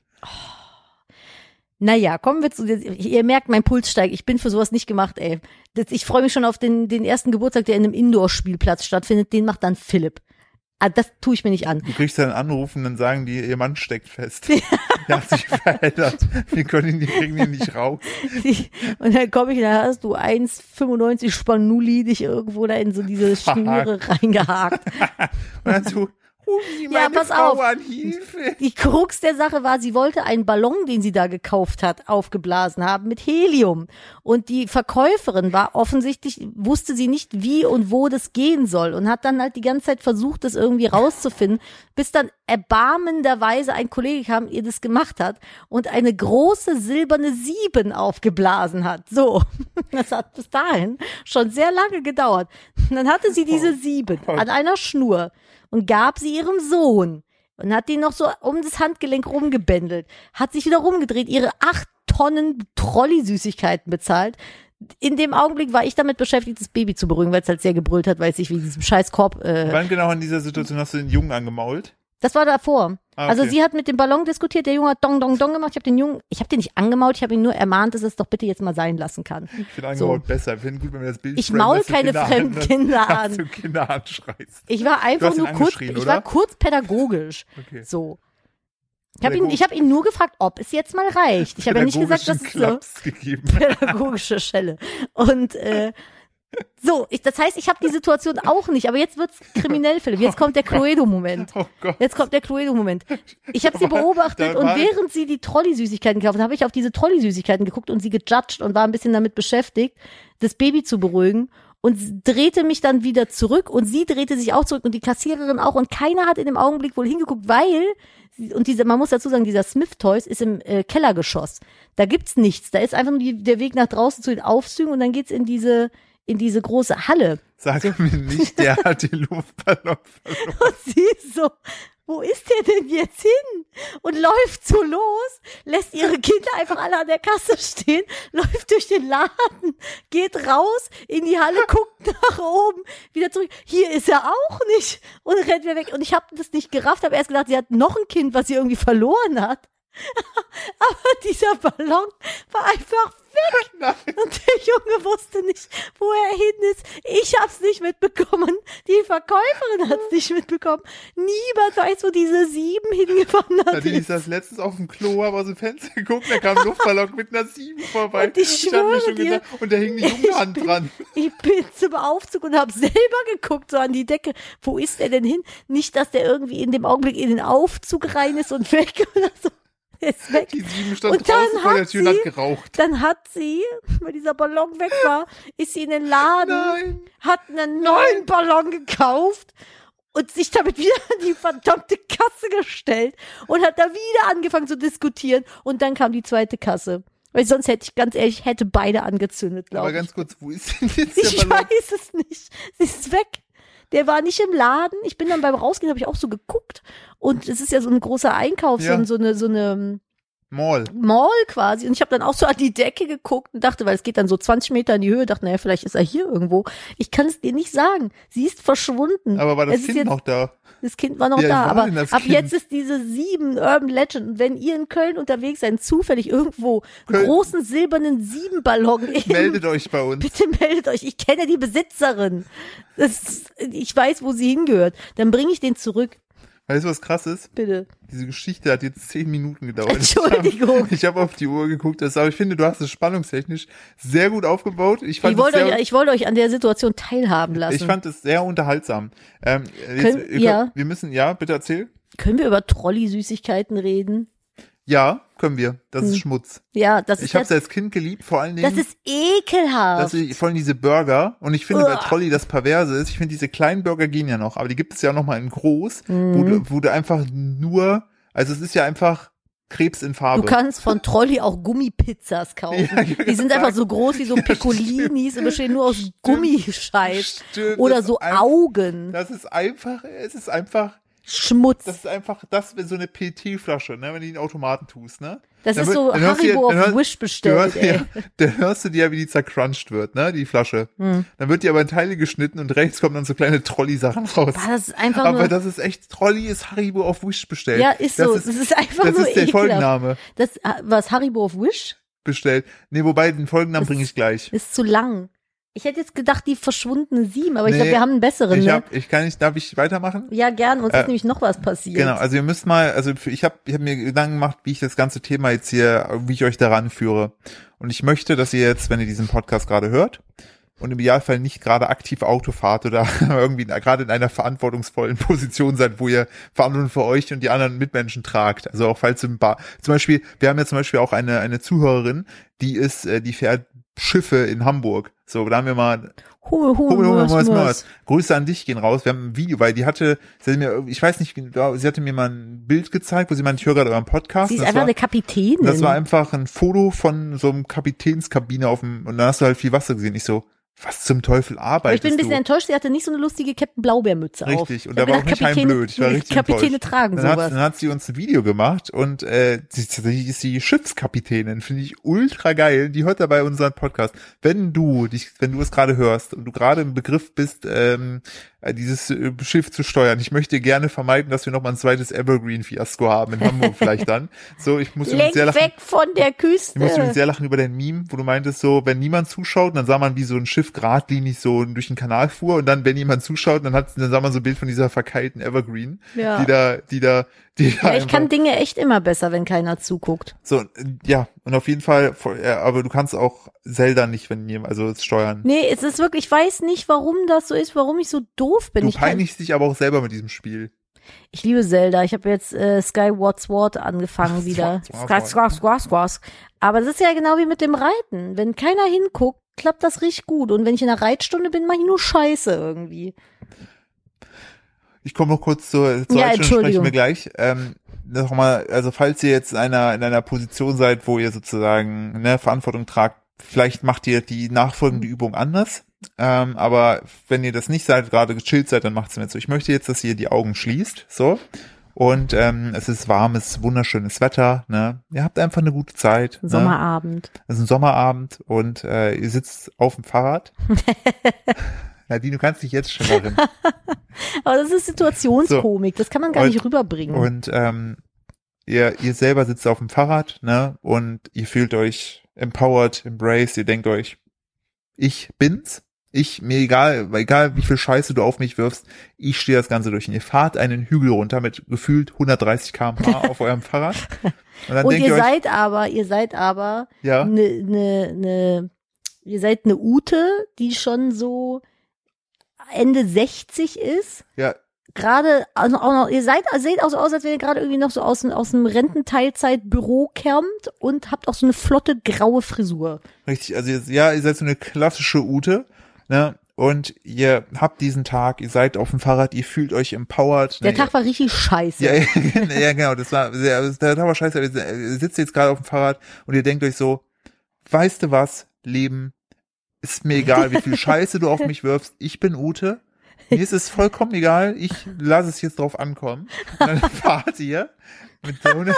[SPEAKER 2] Naja, kommen wir zu, ihr merkt, mein Puls steigt. Ich bin für sowas nicht gemacht, ey. Ich freue mich schon auf den ersten Geburtstag, der in einem Indoor-Spielplatz stattfindet. Den macht dann Philipp. Das tue ich mir nicht an.
[SPEAKER 1] Du kriegst dann einen Anruf und dann sagen die, ihr Mann steckt fest. Der hat sich verändert. Wir können ihn, kriegen ihn nicht raus.
[SPEAKER 2] Und dann komme ich, da hast du 1,95 Spanuli dich irgendwo da in so diese Schnüre reingehakt.
[SPEAKER 1] Und dann so, rufen Sie
[SPEAKER 2] Ja,
[SPEAKER 1] meine
[SPEAKER 2] pass
[SPEAKER 1] Frau
[SPEAKER 2] auf.
[SPEAKER 1] an, Hilfe.
[SPEAKER 2] Die Krux der Sache war, sie wollte einen Ballon, den sie da gekauft hat, aufgeblasen haben mit Helium. Und die Verkäuferin war offensichtlich, wusste sie nicht, wie und wo das gehen soll und hat dann halt die ganze Zeit versucht, das irgendwie rauszufinden, bis dann erbarmenderweise ein Kollege kam, ihr das gemacht hat und eine große silberne 7 aufgeblasen hat. So, das hat bis dahin schon sehr lange gedauert. Und dann hatte sie diese 7 an einer Schnur und gab sie ihrem Sohn und hat ihn noch so um das Handgelenk rumgebändelt, hat sich wieder rumgedreht, ihre 8 Tonnen Trolley-Süßigkeiten bezahlt. In dem Augenblick war ich damit beschäftigt, das Baby zu beruhigen, weil es halt sehr gebrüllt hat, weil es sich wegen diesem scheiß Korb...
[SPEAKER 1] Wann genau in dieser Situation hast du den Jungen angemault?
[SPEAKER 2] Das war davor.
[SPEAKER 1] Ah, okay.
[SPEAKER 2] Also sie hat mit dem Ballon diskutiert, der Junge hat Dong, Dong, Dong gemacht. Ich habe den nicht angemault, ich habe ihn nur ermahnt, dass er es doch bitte jetzt mal sein lassen kann.
[SPEAKER 1] Ich finde angemault besser. Ich finde gut, wenn wir das Bild
[SPEAKER 2] Ich
[SPEAKER 1] framen,
[SPEAKER 2] maul
[SPEAKER 1] dass du
[SPEAKER 2] keine
[SPEAKER 1] Kinder
[SPEAKER 2] fremden Kinder an.
[SPEAKER 1] Dass du Kinder anschreist.
[SPEAKER 2] Ich war
[SPEAKER 1] Du
[SPEAKER 2] einfach
[SPEAKER 1] hast ihn
[SPEAKER 2] nur kurz,
[SPEAKER 1] angeschrien,
[SPEAKER 2] ich
[SPEAKER 1] oder?
[SPEAKER 2] war kurz pädagogisch.
[SPEAKER 1] Okay.
[SPEAKER 2] So. Ich habe ihn nur gefragt, ob es jetzt mal reicht. Ich habe ja nicht gesagt, dass es so
[SPEAKER 1] Klaps gegeben.
[SPEAKER 2] pädagogische Schelle. Und so, das heißt, ich habe die Situation auch nicht, aber jetzt wird's kriminell, Philipp. Jetzt kommt der Cluedo-Moment.
[SPEAKER 1] Oh Gott.
[SPEAKER 2] Jetzt kommt der Cluedo-Moment. Ich habe sie beobachtet
[SPEAKER 1] Da
[SPEAKER 2] und
[SPEAKER 1] war-
[SPEAKER 2] während sie die Trolley-Süßigkeiten gekauft hat, habe ich auf diese Trolley-Süßigkeiten geguckt und sie gejudged und war ein bisschen damit beschäftigt, das Baby zu beruhigen und drehte mich dann wieder zurück und sie drehte sich auch zurück und die Kassiererin auch und keiner hat in dem Augenblick wohl hingeguckt, weil, und man muss dazu sagen, dieser Smith Toys ist im Kellergeschoss. Da gibt's nichts. Da ist einfach nur der Weg nach draußen zu den Aufzügen und dann geht's in diese große Halle.
[SPEAKER 1] Sag mir nicht, der hat den Luftballon verloren.
[SPEAKER 2] Und sie so, wo ist der denn jetzt hin? Und läuft so los, lässt ihre Kinder einfach alle an der Kasse stehen, läuft durch den Laden, geht raus in die Halle, guckt nach oben, wieder zurück. Hier ist er auch nicht und rennt wieder weg. Und ich habe das nicht gerafft, habe erst gedacht, sie hat noch ein Kind, was sie irgendwie verloren hat. Aber dieser Ballon war einfach weg.
[SPEAKER 1] Nein.
[SPEAKER 2] Und der Junge wusste nicht, wo er hin ist. Ich hab's nicht mitbekommen. Die Verkäuferin hat's nicht mitbekommen. Niemand weiß, wo diese 7 hingewandert
[SPEAKER 1] Nadine, ich
[SPEAKER 2] ist.
[SPEAKER 1] saß letztens auf dem Klo, habe aus dem Fenster geguckt, da kam ein Luftballon mit einer 7 vorbei.
[SPEAKER 2] Und ich
[SPEAKER 1] hab mir
[SPEAKER 2] schwöre
[SPEAKER 1] schon
[SPEAKER 2] dir,
[SPEAKER 1] gesagt, und da hing die junge Hand dran.
[SPEAKER 2] Ich bin zum Aufzug und habe selber geguckt, so an die Decke. Wo ist der denn hin? Nicht, dass der irgendwie in dem Augenblick in den Aufzug rein ist und weg oder so. Der ist weg.
[SPEAKER 1] Die 7 stand
[SPEAKER 2] Und dann
[SPEAKER 1] draußen vor der
[SPEAKER 2] hat
[SPEAKER 1] Tür und
[SPEAKER 2] sie-
[SPEAKER 1] hat geraucht.
[SPEAKER 2] Dann hat sie, weil dieser Ballon weg war, ist sie in den Laden,
[SPEAKER 1] Nein.
[SPEAKER 2] hat einen neuen Ballon gekauft und sich damit wieder an die verdammte Kasse gestellt und hat da wieder angefangen zu diskutieren und dann kam die zweite Kasse. Weil sonst hätte ich, ganz ehrlich, hätte beide angezündet, glaube
[SPEAKER 1] Aber
[SPEAKER 2] ich.
[SPEAKER 1] ganz kurz, wo ist denn jetzt
[SPEAKER 2] Ich
[SPEAKER 1] der Ballon?
[SPEAKER 2] weiß es nicht. Sie ist weg. Der war nicht im Laden. Ich bin dann beim Rausgehen, habe ich auch so geguckt. Und es ist ja so ein großer Einkauf,
[SPEAKER 1] Ja.
[SPEAKER 2] so eine
[SPEAKER 1] Mall.
[SPEAKER 2] Mall quasi. Und ich habe dann auch so an die Decke geguckt und dachte, weil es geht dann so 20 Meter in die Höhe, dachte, naja, vielleicht ist er hier irgendwo. Ich kann es dir nicht sagen. Sie ist verschwunden.
[SPEAKER 1] Aber war das
[SPEAKER 2] Es ist
[SPEAKER 1] Kind
[SPEAKER 2] jetzt-
[SPEAKER 1] noch da?
[SPEAKER 2] Das Kind war noch
[SPEAKER 1] Wie alt
[SPEAKER 2] da,
[SPEAKER 1] war
[SPEAKER 2] aber
[SPEAKER 1] denn das
[SPEAKER 2] ab
[SPEAKER 1] Kind?
[SPEAKER 2] jetzt ist diese 7 Urban Legend. Und wenn ihr in Köln unterwegs seid, zufällig irgendwo einen
[SPEAKER 1] Köln.
[SPEAKER 2] großen silbernen 7-Ballon
[SPEAKER 1] Meldet euch bei uns.
[SPEAKER 2] bitte meldet euch. Ich kenne die Besitzerin. Ich weiß, wo sie hingehört. Dann bringe ich den zurück.
[SPEAKER 1] Weißt du, was krass ist?
[SPEAKER 2] Bitte.
[SPEAKER 1] Diese Geschichte hat jetzt 10 Minuten gedauert.
[SPEAKER 2] Entschuldigung.
[SPEAKER 1] Ich habe auf die Uhr geguckt, aber ich finde, du hast es spannungstechnisch sehr gut aufgebaut. Ich
[SPEAKER 2] Ich wollte euch an der Situation teilhaben lassen.
[SPEAKER 1] ich fand es sehr unterhaltsam. Wir müssen, ja, bitte erzähl.
[SPEAKER 2] Können wir über Trolley-Süßigkeiten reden?
[SPEAKER 1] Ja, können wir. Das ist Schmutz.
[SPEAKER 2] Ja, das ist
[SPEAKER 1] Ich habe es als Kind geliebt, vor allen Dingen.
[SPEAKER 2] das ist ekelhaft.
[SPEAKER 1] Vor allem diese Burger. Und ich finde bei
[SPEAKER 2] Uah.
[SPEAKER 1] Trolli das Perverse ist, ich finde diese kleinen Burger gehen ja noch, aber die gibt es ja auch noch mal in groß, wo du einfach nur, also es ist ja einfach Krebs in Farbe.
[SPEAKER 2] Du kannst von Trolli auch Gummipizzas kaufen.
[SPEAKER 1] Ja, ich
[SPEAKER 2] Die sind
[SPEAKER 1] sagen.
[SPEAKER 2] einfach so groß wie so Piccolinis und bestehen nur aus Gummischeiß.
[SPEAKER 1] Stimmt,
[SPEAKER 2] Oder
[SPEAKER 1] das
[SPEAKER 2] so
[SPEAKER 1] ist ein-
[SPEAKER 2] Augen.
[SPEAKER 1] Das ist einfach,
[SPEAKER 2] Schmutz.
[SPEAKER 1] das wäre so eine PET-Flasche, ne, wenn du die in den Automaten tust, ne?
[SPEAKER 2] Das
[SPEAKER 1] Dann
[SPEAKER 2] ist
[SPEAKER 1] wird-
[SPEAKER 2] so
[SPEAKER 1] dann hörst du
[SPEAKER 2] Haribo
[SPEAKER 1] dann
[SPEAKER 2] auf
[SPEAKER 1] hörst-
[SPEAKER 2] Wish bestellt, ey.
[SPEAKER 1] Dann hörst du dir ja, wie die zercrunched wird, ne, die Flasche. Dann wird die aber in Teile geschnitten und rechts kommen dann so kleine Trolli-Sachen raus.
[SPEAKER 2] Boah, das ist einfach
[SPEAKER 1] Aber
[SPEAKER 2] nur,
[SPEAKER 1] das ist echt, Trolli ist Haribo auf Wish bestellt.
[SPEAKER 2] ja, ist so. Das ist einfach
[SPEAKER 1] das
[SPEAKER 2] nur
[SPEAKER 1] ist der
[SPEAKER 2] ekelhaft.
[SPEAKER 1] Folgenname
[SPEAKER 2] Das, was Haribo auf Wish?
[SPEAKER 1] bestellt. Nee, wobei, den Folgennamen
[SPEAKER 2] Das
[SPEAKER 1] bringe ich gleich.
[SPEAKER 2] Ist zu lang. Ich hätte jetzt gedacht, die verschwundene 7, aber ich
[SPEAKER 1] Nee,
[SPEAKER 2] glaube, wir haben einen besseren, ne?
[SPEAKER 1] Darf ich weitermachen?
[SPEAKER 2] Ja, gern. Uns ist nämlich noch was passiert.
[SPEAKER 1] Genau, also ihr müsst mal, ich hab mir Gedanken gemacht, wie ich das ganze Thema jetzt hier, wie ich euch daran führe. Und ich möchte, dass ihr jetzt, wenn ihr diesen Podcast gerade hört, und im Idealfall nicht gerade aktiv Auto fahrt oder irgendwie gerade in einer verantwortungsvollen Position seid, wo ihr Verantwortung für euch und die anderen Mitmenschen tragt. Also auch falls zum Beispiel, wir haben ja zum Beispiel auch eine Zuhörerin, die fährt Schiffe in Hamburg. So, da haben wir mal
[SPEAKER 2] Mörs.
[SPEAKER 1] Grüße an dich gehen raus. Wir haben ein Video, weil sie hatte mir mal ein Bild gezeigt, wo sie meinte, ich höre gerade euren Podcast.
[SPEAKER 2] Sie ist
[SPEAKER 1] Das
[SPEAKER 2] einfach
[SPEAKER 1] war-
[SPEAKER 2] eine Kapitänin.
[SPEAKER 1] Das war einfach ein Foto von so einem Kapitänskabine und dann hast du halt viel Wasser gesehen. Ich so, was zum Teufel
[SPEAKER 2] aber
[SPEAKER 1] arbeitest
[SPEAKER 2] ich bin ein bisschen
[SPEAKER 1] du?
[SPEAKER 2] enttäuscht, sie hatte nicht so eine lustige Captain Blaubeermütze auf.
[SPEAKER 1] Richtig, und
[SPEAKER 2] Ich hab
[SPEAKER 1] da war auch
[SPEAKER 2] gedacht,
[SPEAKER 1] nicht blöd. Ich war richtig
[SPEAKER 2] Kapitäne
[SPEAKER 1] enttäuscht.
[SPEAKER 2] tragen sowas.
[SPEAKER 1] Dann hat sie uns ein Video gemacht und sie ist die Schiffskapitänin, finde ich ultra geil. Die hört dabei unseren Podcast. Wenn du es gerade hörst und du gerade im Begriff bist, dieses Schiff zu steuern, ich möchte gerne vermeiden, dass wir noch mal ein zweites Evergreen-Fiasko haben in Hamburg vielleicht dann. So, ich muss übrigens
[SPEAKER 2] Lenk
[SPEAKER 1] sehr lachen.
[SPEAKER 2] weg von der Küste.
[SPEAKER 1] Ich musste übrigens sehr lachen über dein Meme, wo du meintest so, wenn niemand zuschaut, dann sah man, wie so ein Schiff geradlinig so durch den Kanal fuhr und dann, wenn jemand zuschaut, dann sah man so ein Bild von dieser verkeilten Evergreen,
[SPEAKER 2] Ja.
[SPEAKER 1] die da
[SPEAKER 2] Ja, ich
[SPEAKER 1] einfach-
[SPEAKER 2] kann Dinge echt immer besser, wenn keiner zuguckt.
[SPEAKER 1] so, ja, und auf jeden Fall, aber du kannst auch Zelda nicht, steuern.
[SPEAKER 2] Nee, es ist wirklich, ich weiß nicht, warum das so ist, warum ich so doof bin.
[SPEAKER 1] Du
[SPEAKER 2] Ich, kann,
[SPEAKER 1] peinigst dich aber auch selber mit diesem Spiel.
[SPEAKER 2] ich liebe Zelda. Ich habe jetzt Skyward Sword angefangen wieder.
[SPEAKER 1] Sword.
[SPEAKER 2] Aber das ist ja genau wie mit dem Reiten. Wenn keiner hinguckt, klappt das richtig gut. Und wenn ich in einer Reitstunde bin, mache ich nur Scheiße irgendwie.
[SPEAKER 1] Ich komme noch kurz zur
[SPEAKER 2] Ja,
[SPEAKER 1] Reitstunde, sprechen
[SPEAKER 2] Entschuldigung.
[SPEAKER 1] wir gleich. Nochmal, also falls ihr jetzt in einer Position seid, wo ihr sozusagen Verantwortung tragt, vielleicht macht ihr die nachfolgende Übung anders. Aber wenn ihr das nicht seid, gerade gechillt seid, dann macht's mir so. Ich möchte jetzt, dass ihr die Augen schließt, so. Und es ist warmes, wunderschönes Wetter, ne? Ihr habt einfach eine gute Zeit. Ne?
[SPEAKER 2] Sommerabend.
[SPEAKER 1] Es ist ein Sommerabend und ihr sitzt auf dem Fahrrad. Nadine, du kannst dich jetzt schon darin.
[SPEAKER 2] Aber das ist Situationskomik. Das kann man gar
[SPEAKER 1] Und-
[SPEAKER 2] nicht rüberbringen.
[SPEAKER 1] Und ihr selber sitzt auf dem Fahrrad, ne? Und ihr fühlt euch empowered, embraced, ihr denkt euch, ich bin's. Mir egal wie viel Scheiße du auf mich wirfst, ich stehe das Ganze durch. Und ihr fahrt einen Hügel runter mit gefühlt 130 km/h auf eurem Fahrrad. Und dann
[SPEAKER 2] Und
[SPEAKER 1] denkt
[SPEAKER 2] ihr
[SPEAKER 1] ihr euch,
[SPEAKER 2] seid aber
[SPEAKER 1] ja,
[SPEAKER 2] ihr seid eine Ute, die schon so Ende 60 ist.
[SPEAKER 1] ja,
[SPEAKER 2] Gerade, also auch noch, seht auch so aus, als wenn ihr gerade irgendwie noch so aus dem Rententeilzeitbüro kämmt und habt auch so eine flotte graue Frisur.
[SPEAKER 1] richtig, also ihr seid so eine klassische Ute, ne? Und ihr habt diesen Tag, ihr seid auf dem Fahrrad, ihr fühlt euch empowered.
[SPEAKER 2] Der
[SPEAKER 1] ne?
[SPEAKER 2] Tag war richtig scheiße.
[SPEAKER 1] Ja, ja, genau, der Tag war scheiße, aber ihr sitzt jetzt gerade auf dem Fahrrad und ihr denkt euch so, weißt du was, Leben, ist mir egal, wie viel Scheiße du auf mich wirfst. Ich bin Ute. Mir ist es vollkommen egal. Ich lasse es jetzt drauf ankommen. Und dann fahrt ihr mit so einer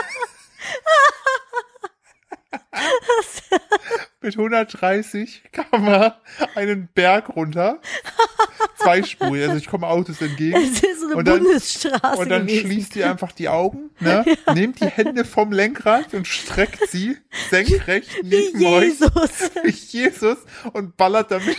[SPEAKER 1] mit 130 km/h einen Berg runter. Zweispurig, also ich komme Autos entgegen.
[SPEAKER 2] Es ist so eine
[SPEAKER 1] Und dann-
[SPEAKER 2] Bundesstraße
[SPEAKER 1] Und dann
[SPEAKER 2] gewesen.
[SPEAKER 1] schließt ihr einfach die Augen, ne? Nehmt die Hände vom Lenkrad und streckt sie senkrecht
[SPEAKER 2] Wie
[SPEAKER 1] neben euch.
[SPEAKER 2] Jesus.
[SPEAKER 1] Wie Jesus und ballert damit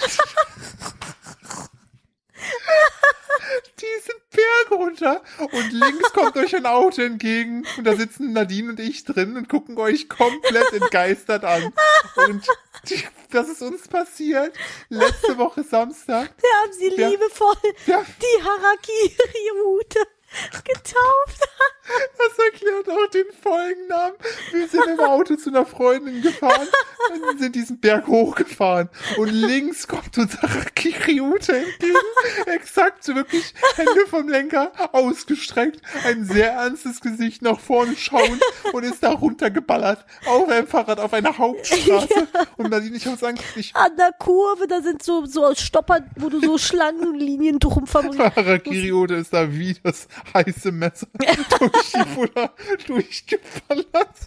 [SPEAKER 1] diesen Berg runter und links kommt euch ein Auto entgegen und da sitzen Nadine und ich drin und gucken euch komplett entgeistert an. Und das ist uns passiert letzte Woche Samstag.
[SPEAKER 2] Wir haben sie
[SPEAKER 1] Ja.
[SPEAKER 2] liebevoll
[SPEAKER 1] Ja.
[SPEAKER 2] die Harakiri-Route getauft.
[SPEAKER 1] Das erklärt auch den Folgennamen. Wir sind im Auto zu einer Freundin gefahren und sind diesen Berg hochgefahren. Und links kommt uns Harakiri-Ute entgegen. Exakt so wirklich Hände vom Lenker ausgestreckt. Ein sehr ernstes Gesicht nach vorne schauend und ist da runtergeballert. Auf einem Fahrrad auf einer Hauptstraße. Und Nadine, ich habe es angeguckt,
[SPEAKER 2] An der Kurve, da sind so Stopper, wo du so Schlangenlinien drum verbrennst.
[SPEAKER 1] Harakiri-Ute ist da wie das heiße Messer durch die Butter durchgeballert.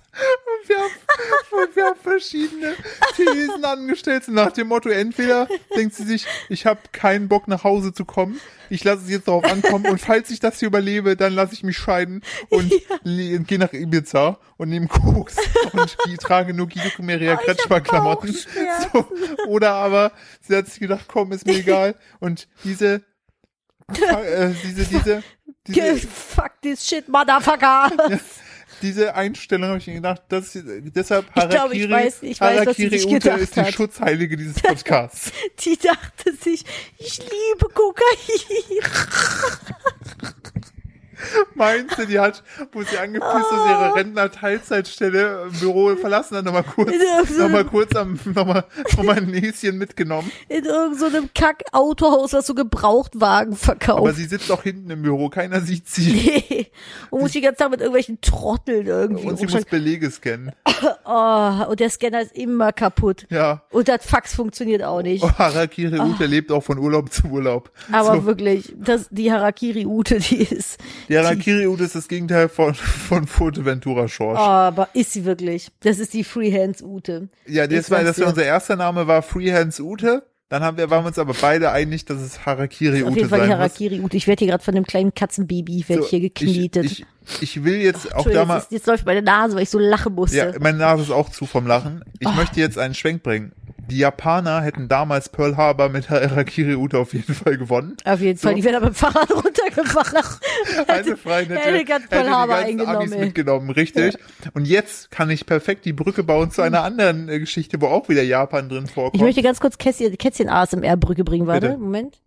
[SPEAKER 1] Und wir haben verschiedene Thesen angestellt. So nach dem Motto, entweder denkt sie sich, ich habe keinen Bock nach Hause zu kommen, ich lasse es jetzt darauf ankommen und falls ich das hier überlebe, dann lasse ich mich scheiden und gehe nach Ibiza und nehme Koks und die trage nur Guido Meria Kretschmer-Klamotten. So, oder aber sie hat sich gedacht, komm, ist mir egal. Und diese
[SPEAKER 2] Fuck this shit, motherfucker.
[SPEAKER 1] diese Einstellung habe ich mir gedacht, deshalb
[SPEAKER 2] Ich glaube, ich weiß, was sie sich
[SPEAKER 1] Ute
[SPEAKER 2] gedacht
[SPEAKER 1] ist die
[SPEAKER 2] hat.
[SPEAKER 1] Schutzheilige dieses Podcasts.
[SPEAKER 2] Die dachte sich, ich liebe Kokain.
[SPEAKER 1] Meinst du, die hat, wo sie angepisst aus ihrer Rentner-Teilzeitstelle im Büro verlassen hat, nochmal kurz nochmal ein Näschen mitgenommen.
[SPEAKER 2] In irgendeinem Kack-Autohaus, was so Gebrauchtwagen verkauft.
[SPEAKER 1] Aber sie sitzt auch hinten im Büro, keiner sieht sie.
[SPEAKER 2] Nee. Und muss die ganze Zeit mit irgendwelchen Trotteln irgendwie
[SPEAKER 1] Und sie muss
[SPEAKER 2] rumschlagen.
[SPEAKER 1] Belege scannen.
[SPEAKER 2] Oh, und der Scanner ist immer kaputt.
[SPEAKER 1] Ja.
[SPEAKER 2] Und das Fax funktioniert auch nicht.
[SPEAKER 1] Oh, Harakiri Ute lebt auch von Urlaub zu Urlaub.
[SPEAKER 2] Aber
[SPEAKER 1] So.
[SPEAKER 2] wirklich, die Harakiri-Ute, die ist.
[SPEAKER 1] Die Harakiri Ute ist das Gegenteil von Fuerteventura Schorsch.
[SPEAKER 2] Oh, aber ist sie wirklich? Das ist die Freehands-Ute.
[SPEAKER 1] Ja, das war unser erster Name war Freehands Ute. Dann waren wir uns aber beide einig, dass es Harakiri
[SPEAKER 2] Auf
[SPEAKER 1] Ute
[SPEAKER 2] jeden Fall die
[SPEAKER 1] sein muss.
[SPEAKER 2] Harakiri-Ute. Ich werde hier gerade von einem kleinen Katzenbaby, hier geknietet.
[SPEAKER 1] Ich will jetzt auch da
[SPEAKER 2] Entschuldigung,
[SPEAKER 1] mal,
[SPEAKER 2] jetzt läuft meine Nase, weil ich so lachen musste.
[SPEAKER 1] ja, meine Nase ist auch zu vom Lachen. Ich möchte jetzt einen Schwenk bringen. Die Japaner hätten damals Pearl Harbor mit Harakiri Ute auf jeden Fall gewonnen.
[SPEAKER 2] Auf jeden Fall,
[SPEAKER 1] So.
[SPEAKER 2] die werden aber mit dem Fahrrad runtergefahren.
[SPEAKER 1] Eine Freundin
[SPEAKER 2] hätte ganz Pearl
[SPEAKER 1] die
[SPEAKER 2] Harbor
[SPEAKER 1] ganzen
[SPEAKER 2] eingenommen,
[SPEAKER 1] Amis
[SPEAKER 2] ey.
[SPEAKER 1] mitgenommen, richtig. Und jetzt kann ich perfekt die Brücke bauen zu einer anderen Geschichte, wo auch wieder Japan drin vorkommt.
[SPEAKER 2] Ich möchte ganz kurz Kätzchen ASMR-Brücke bringen, warte,
[SPEAKER 1] Bitte.
[SPEAKER 2] Moment.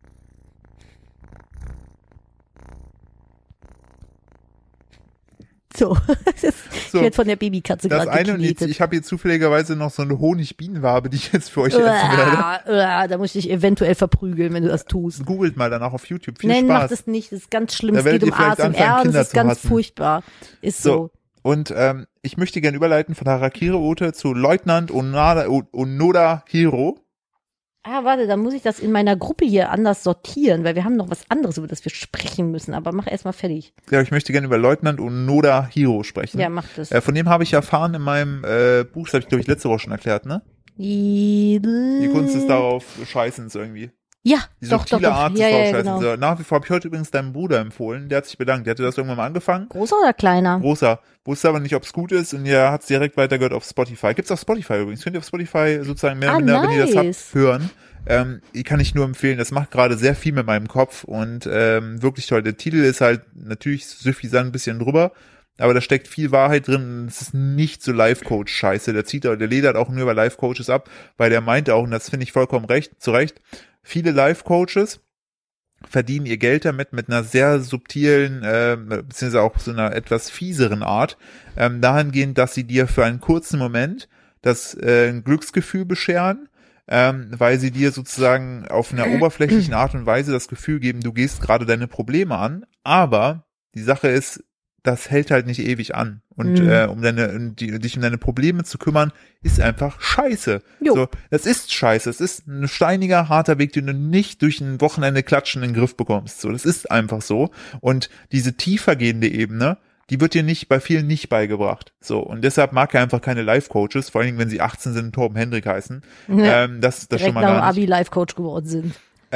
[SPEAKER 2] So, ich werde von der Babykatze
[SPEAKER 1] das
[SPEAKER 2] gerade
[SPEAKER 1] eine und jetzt,
[SPEAKER 2] geknetet.
[SPEAKER 1] ich habe hier zufälligerweise noch so eine Honigbienenwabe, die ich jetzt für euch essen werde.
[SPEAKER 2] Da muss ich dich eventuell verprügeln, wenn du das tust.
[SPEAKER 1] Googelt mal danach auf YouTube. Viel
[SPEAKER 2] Nein, mach
[SPEAKER 1] Spaß.
[SPEAKER 2] das nicht, das ist ganz schlimm.
[SPEAKER 1] Da
[SPEAKER 2] Es
[SPEAKER 1] werdet
[SPEAKER 2] geht um
[SPEAKER 1] ihr vielleicht anfangen,
[SPEAKER 2] ASMR,
[SPEAKER 1] Kinder
[SPEAKER 2] das ist
[SPEAKER 1] zu
[SPEAKER 2] ganz
[SPEAKER 1] hassen.
[SPEAKER 2] furchtbar. Ist so.
[SPEAKER 1] Und ich möchte gerne überleiten von Harakiri Ute zu Leutnant Onoda Hiro.
[SPEAKER 2] Ah, warte, dann muss ich das in meiner Gruppe hier anders sortieren, weil wir haben noch was anderes, über das wir sprechen müssen. Aber mach erst mal fertig.
[SPEAKER 1] Ja, ich möchte gerne über Leutnant Onoda Hiro sprechen.
[SPEAKER 2] Ja, mach das.
[SPEAKER 1] Von dem habe ich erfahren in meinem Buch, das habe ich glaube ich letzte Woche schon erklärt, ne? Die Kunst ist darauf Scheißens irgendwie.
[SPEAKER 2] Ja,
[SPEAKER 1] Die
[SPEAKER 2] doch.
[SPEAKER 1] subtile Art des
[SPEAKER 2] Ja,
[SPEAKER 1] Scheißens.
[SPEAKER 2] genau.
[SPEAKER 1] So, nach wie vor habe ich heute übrigens deinem Bruder empfohlen, der hat sich bedankt, der hatte das irgendwann mal angefangen.
[SPEAKER 2] Großer oder kleiner?
[SPEAKER 1] Großer. Wusste aber nicht, ob es gut ist und er hat es direkt weitergehört auf Spotify. Gibt's auf Spotify übrigens. Könnt ihr auf Spotify sozusagen mehr oder minder, wenn ihr das
[SPEAKER 2] nice.
[SPEAKER 1] habt, hören. Die kann ich nur empfehlen. Das macht gerade sehr viel mit meinem Kopf und wirklich toll. Der Titel ist halt natürlich suffisant ein bisschen drüber, aber da steckt viel Wahrheit drin und es ist nicht so Life-Coach-Scheiße. Der ledert auch nur über Life-Coaches ab, weil der meinte auch, und das finde ich vollkommen zu Recht, viele Life-Coaches verdienen ihr Geld damit mit einer sehr subtilen, beziehungsweise auch so einer etwas fieseren Art, dahingehend, dass sie dir für einen kurzen Moment das ein Glücksgefühl bescheren, weil sie dir sozusagen auf einer oberflächlichen Art und Weise das Gefühl geben, du gehst gerade deine Probleme an, aber die Sache ist, das hält halt nicht ewig an. Und dich um deine Probleme zu kümmern, ist einfach scheiße.
[SPEAKER 2] Jo.
[SPEAKER 1] So, das ist scheiße. Es ist ein steiniger, harter Weg, den du nicht durch ein Wochenende klatschen in den Griff bekommst. So, das ist einfach so. Und diese tiefergehende Ebene, die wird dir bei vielen nicht beigebracht. So, und deshalb mag er einfach keine Life-Coaches, vor allen Dingen, wenn sie 18 sind und Torben Hendrik heißen.
[SPEAKER 2] Ja.
[SPEAKER 1] Das
[SPEAKER 2] Direkt
[SPEAKER 1] schon mal
[SPEAKER 2] nach dem
[SPEAKER 1] gar nicht.
[SPEAKER 2] Abi Life-Coach geworden sind.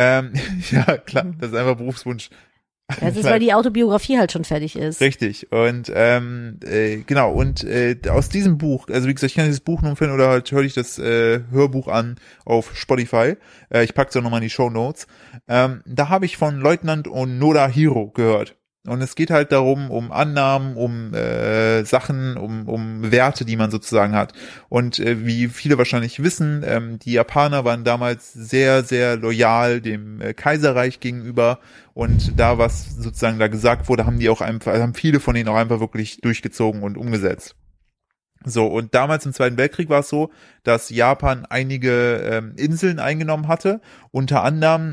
[SPEAKER 1] Ja, klar, das ist einfach Berufswunsch.
[SPEAKER 2] Das ist, weil die Autobiografie halt schon fertig ist.
[SPEAKER 1] Richtig. Und genau, und aus diesem Buch, also wie gesagt, ich kann dieses Buch nur empfehlen oder halt höre ich das Hörbuch an auf Spotify. Ich pack's auch nochmal in die Shownotes. Da habe ich von Leutnant Onoda Hiro gehört. Und es geht halt darum, um Annahmen, um Sachen, um Werte, die man sozusagen hat. Und wie viele wahrscheinlich wissen, die Japaner waren damals sehr, sehr loyal dem Kaiserreich gegenüber. Und da, was sozusagen da gesagt wurde, haben viele von denen auch einfach wirklich durchgezogen und umgesetzt. So, und damals im Zweiten Weltkrieg war es so, dass Japan einige Inseln eingenommen hatte. Unter anderem,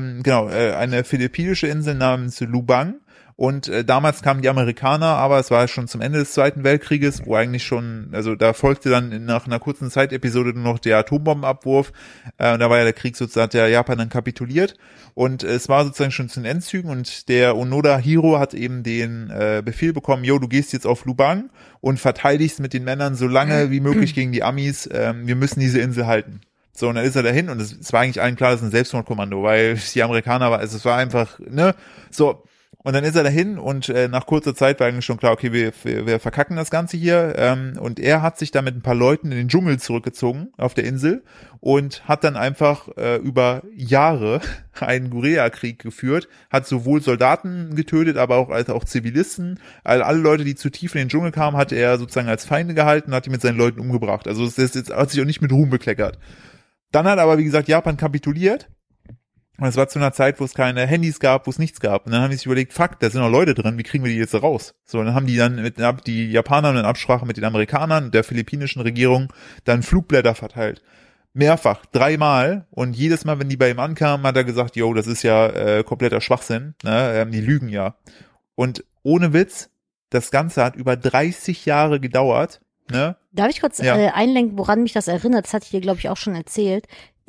[SPEAKER 1] eine philippinische Insel namens Lubang. Und damals kamen die Amerikaner, aber es war schon zum Ende des Zweiten Weltkrieges, wo eigentlich schon, also da folgte dann nach einer kurzen Zeitepisode nur noch der Atombombenabwurf. Da war ja der Krieg sozusagen, hat der Japan dann kapituliert. Und es war sozusagen schon zu den Endzügen und der Onoda Hiro hat eben den Befehl bekommen, du gehst jetzt auf Lubang und verteidigst mit den Männern so lange wie möglich gegen die Amis. Wir müssen diese Insel halten. So, und dann ist er dahin und es war eigentlich allen klar, das ist ein Selbstmordkommando, weil die Amerikaner, es war einfach, so. Und dann ist er dahin und nach kurzer Zeit war eigentlich schon klar, okay, wir verkacken das Ganze hier. Und er hat sich da mit ein paar Leuten in den Dschungel zurückgezogen auf der Insel und hat dann einfach über Jahre einen Guerillakrieg geführt, hat sowohl Soldaten getötet, aber auch als auch Zivilisten. Alle Leute, die zu tief in den Dschungel kamen, hat er sozusagen als Feinde gehalten und hat die mit seinen Leuten umgebracht. Also hat sich auch nicht mit Ruhm bekleckert. Dann hat aber, wie gesagt, Japan kapituliert. Und es war zu einer Zeit, wo es keine Handys gab, wo es nichts gab. Und dann haben die sich überlegt, fuck, da sind noch Leute drin, wie kriegen wir die jetzt raus? So, und dann haben die Japaner in Absprache mit den Amerikanern und der philippinischen Regierung dann Flugblätter verteilt. Mehrfach, 3-mal. Und jedes Mal, wenn die bei ihm ankamen, hat er gesagt, das ist ja kompletter Schwachsinn. Ne? Die lügen ja. Und ohne Witz, das Ganze hat über 30 Jahre gedauert. Ne?
[SPEAKER 2] Darf ich kurz einlenken, woran mich das erinnert? Das hatte ich dir, glaube ich, auch schon erzählt.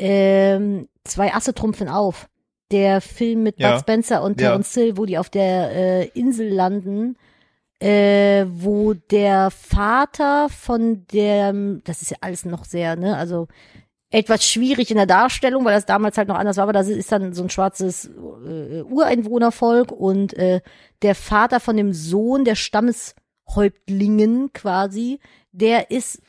[SPEAKER 2] 2 Asse trumpfen auf. Der Film mit Bud Spencer und Terence Hill, wo die auf der Insel landen, wo der Vater von das ist ja alles noch sehr, also etwas schwierig in der Darstellung, weil das damals halt noch anders war, aber das ist dann so ein schwarzes Ureinwohnervolk und der Vater von dem Sohn der Stammeshäuptlingen quasi, der ist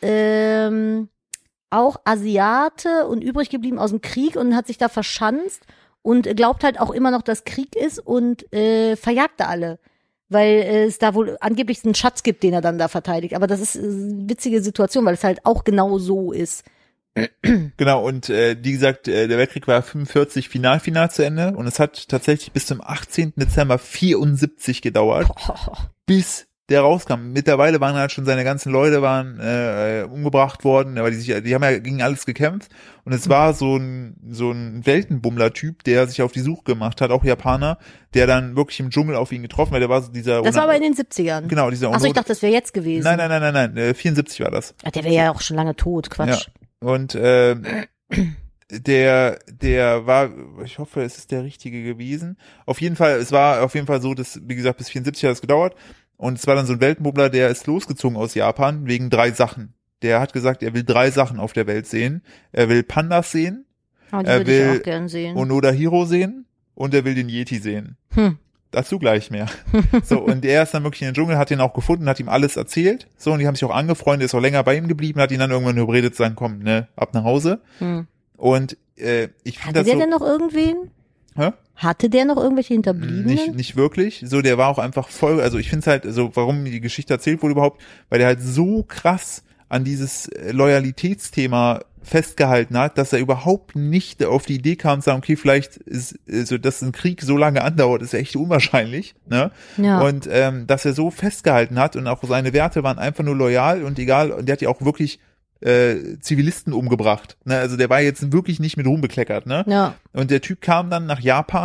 [SPEAKER 2] auch Asiate und übrig geblieben aus dem Krieg und hat sich da verschanzt und glaubt halt auch immer noch, dass Krieg ist und verjagt da alle. Weil es da wohl angeblich einen Schatz gibt, den er dann da verteidigt. Aber das ist eine witzige Situation, weil es halt auch genau so ist.
[SPEAKER 1] Genau, und wie gesagt, der Weltkrieg war 45 final zu Ende und es hat tatsächlich bis zum 18. Dezember 74 gedauert, bis der rauskam. Mittlerweile waren halt schon seine ganzen Leute umgebracht worden, aber die haben ja gegen alles gekämpft und es war so ein Weltenbummler-Typ, der sich auf die Suche gemacht hat, auch Japaner, der dann wirklich im Dschungel auf ihn getroffen hat. Der war so dieser.
[SPEAKER 2] Das war aber in den 70ern.
[SPEAKER 1] Genau, dieser.
[SPEAKER 2] Achso, ich dachte, das wäre jetzt gewesen.
[SPEAKER 1] Nein, 74 war das.
[SPEAKER 2] Ach, der wäre ja auch schon lange tot, Quatsch.
[SPEAKER 1] Ja. Und der war, ich hoffe, es ist der richtige gewesen. Es war auf jeden Fall so, dass, wie gesagt, bis 74 hat es gedauert. Und es war dann so ein Weltenbummler, der ist losgezogen aus Japan wegen 3 Sachen. Der hat gesagt, er will 3 Sachen auf der Welt sehen. Er will Pandas sehen.
[SPEAKER 2] Oh, die
[SPEAKER 1] er
[SPEAKER 2] würde ich
[SPEAKER 1] will
[SPEAKER 2] auch gern sehen.
[SPEAKER 1] Onoda Hiro sehen. Und er will den Yeti sehen. Dazu gleich mehr. So, und er ist dann wirklich in den Dschungel, hat ihn auch gefunden, hat ihm alles erzählt. So, und die haben sich auch angefreundet, ist auch länger bei ihm geblieben, hat ihn dann irgendwann überredet zu sagen, komm, ab nach Hause. Und ich finde das
[SPEAKER 2] so. Hatte der denn noch irgendwen?
[SPEAKER 1] Hä?
[SPEAKER 2] Hatte der noch irgendwelche Hinterbliebenen?
[SPEAKER 1] Nicht wirklich. So, der war auch einfach voll, also ich finde es halt, so, warum die Geschichte erzählt wurde überhaupt, weil der halt so krass an dieses Loyalitätsthema festgehalten hat, dass er überhaupt nicht auf die Idee kam, zu sagen, okay, vielleicht ist so, dass ein Krieg so lange andauert, ist echt unwahrscheinlich, ne?
[SPEAKER 2] Ja.
[SPEAKER 1] Und dass er so festgehalten hat und auch seine Werte waren einfach nur loyal und egal, und der hat ja auch wirklich Zivilisten umgebracht, ne? Also der war jetzt wirklich nicht mit Ruhm bekleckert, ne?
[SPEAKER 2] Ja.
[SPEAKER 1] Und der Typ kam dann nach Japan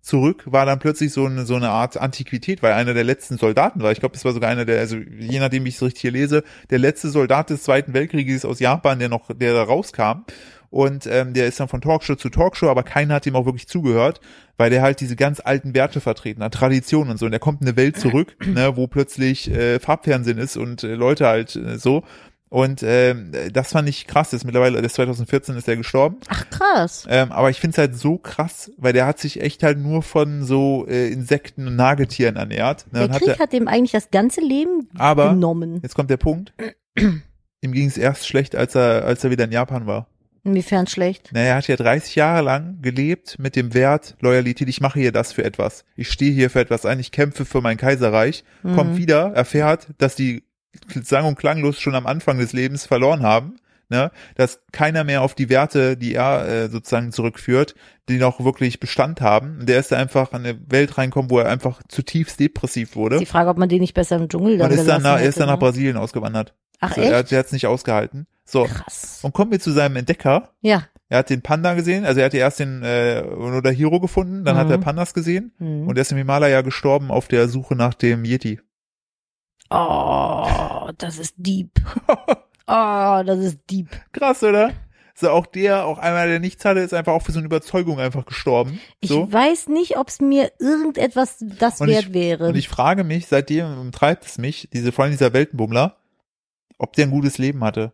[SPEAKER 1] zurück war dann plötzlich so eine Art Antiquität, weil einer der letzten Soldaten war. Ich glaube, das war sogar einer der, also je nachdem, wie ich es richtig hier lese, der letzte Soldat des Zweiten Weltkrieges aus Japan, der da rauskam. Und der ist dann von Talkshow zu Talkshow, aber keiner hat ihm auch wirklich zugehört, weil der halt diese ganz alten Werte vertreten hat, Traditionen und so. Und der kommt in eine Welt zurück, ne, wo plötzlich Farbfernsehen ist und Leute halt so. Und das fand ich krass. Das ist mittlerweile, das 2014 ist er gestorben.
[SPEAKER 2] Ach, krass.
[SPEAKER 1] Aber ich finde es halt so krass, weil der hat sich echt halt nur von so Insekten und Nagetieren ernährt. Ne,
[SPEAKER 2] Der Krieg hat dem eigentlich das ganze Leben genommen.
[SPEAKER 1] Jetzt kommt der Punkt. Ihm ging es erst schlecht, als er wieder in Japan war.
[SPEAKER 2] Inwiefern schlecht?
[SPEAKER 1] Naja, er hat ja 30 Jahre lang gelebt mit dem Wert Loyalität. Ich mache hier das für etwas. Ich stehe hier für etwas ein. Ich kämpfe für mein Kaiserreich. Kommt wieder, erfährt, dass die sang- und klanglos schon am Anfang des Lebens verloren haben. Ne? Dass keiner mehr auf die Werte, die er sozusagen zurückführt, die noch wirklich Bestand haben. Und der ist da einfach in eine Welt reinkommen, wo er einfach zutiefst depressiv wurde.
[SPEAKER 2] Die Frage, ob man den nicht besser im Dschungel dann gelassen
[SPEAKER 1] er ist
[SPEAKER 2] hätte,
[SPEAKER 1] dann nach
[SPEAKER 2] ne?
[SPEAKER 1] Brasilien ausgewandert.
[SPEAKER 2] Ach,
[SPEAKER 1] Also,
[SPEAKER 2] echt?
[SPEAKER 1] er hat es nicht ausgehalten. So.
[SPEAKER 2] Krass.
[SPEAKER 1] Und kommen wir zu seinem Entdecker.
[SPEAKER 2] Ja.
[SPEAKER 1] Er hat den Panda gesehen, also er hatte erst den Onoda Hiro gefunden, dann hat er Pandas gesehen und er ist im Himalaya gestorben auf der Suche nach dem Yeti.
[SPEAKER 2] Oh, das ist deep. Oh, das ist deep.
[SPEAKER 1] Krass, oder? So auch einer, der nichts hatte, ist einfach auch für so eine Überzeugung einfach gestorben. So.
[SPEAKER 2] Ich weiß nicht, ob es mir irgendetwas das wert wäre.
[SPEAKER 1] Und ich frage mich, seitdem umtreibt es mich, vor allem dieser Weltenbummler, ob der ein gutes Leben hatte.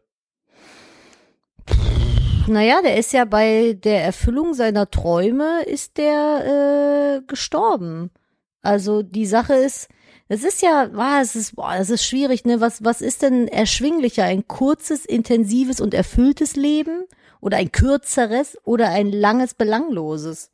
[SPEAKER 2] Naja, der ist ja bei der Erfüllung seiner Träume ist der gestorben. Also die Sache ist, es ist schwierig, ne? Was ist denn erschwinglicher? Ein kurzes, intensives und erfülltes Leben oder ein kürzeres oder ein langes, belangloses?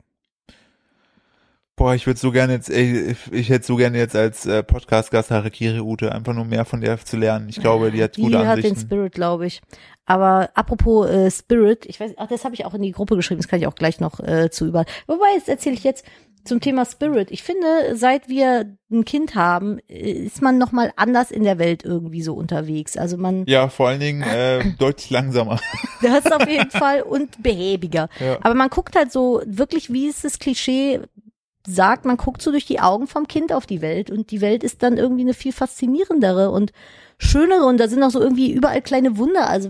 [SPEAKER 1] Boah, ich hätte so gerne jetzt als Podcast-Gast Harakiri Ute, einfach nur mehr von der zu lernen. Ich glaube, die hat gute Ansichten.
[SPEAKER 2] Die hat den Spirit, glaube ich. Aber apropos Spirit, das habe ich auch in die Gruppe geschrieben, das kann ich auch gleich noch Wobei, jetzt erzähle ich jetzt zum Thema Spirit. Ich finde, seit wir ein Kind haben, ist man noch mal anders in der Welt irgendwie so unterwegs. Also
[SPEAKER 1] ja, vor allen Dingen deutlich langsamer.
[SPEAKER 2] Das auf jeden Fall und behäbiger.
[SPEAKER 1] Ja.
[SPEAKER 2] Aber man guckt halt so wirklich, wie es das Klischee sagt, man guckt so durch die Augen vom Kind auf die Welt und die Welt ist dann irgendwie eine viel faszinierendere und schönere und da sind auch so irgendwie überall kleine Wunder. Also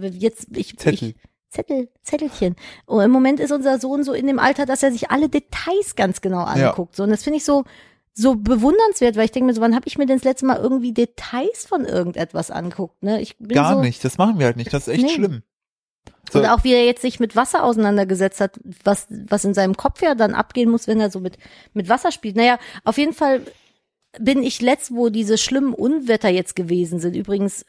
[SPEAKER 2] Zettelchen. Und im Moment ist unser Sohn so in dem Alter, dass er sich alle Details ganz genau anguckt. Ja. So, und das finde ich so bewundernswert, weil ich denke mir so, wann habe ich mir denn das letzte Mal irgendwie Details von irgendetwas anguckt? Ne?
[SPEAKER 1] Gar nicht, das machen wir halt nicht, das ist echt schlimm. So.
[SPEAKER 2] Und auch wie er jetzt sich mit Wasser auseinandergesetzt hat, was in seinem Kopf ja dann abgehen muss, wenn er so mit Wasser spielt. Naja, auf jeden Fall bin ich wo diese schlimmen Unwetter jetzt gewesen sind. Übrigens,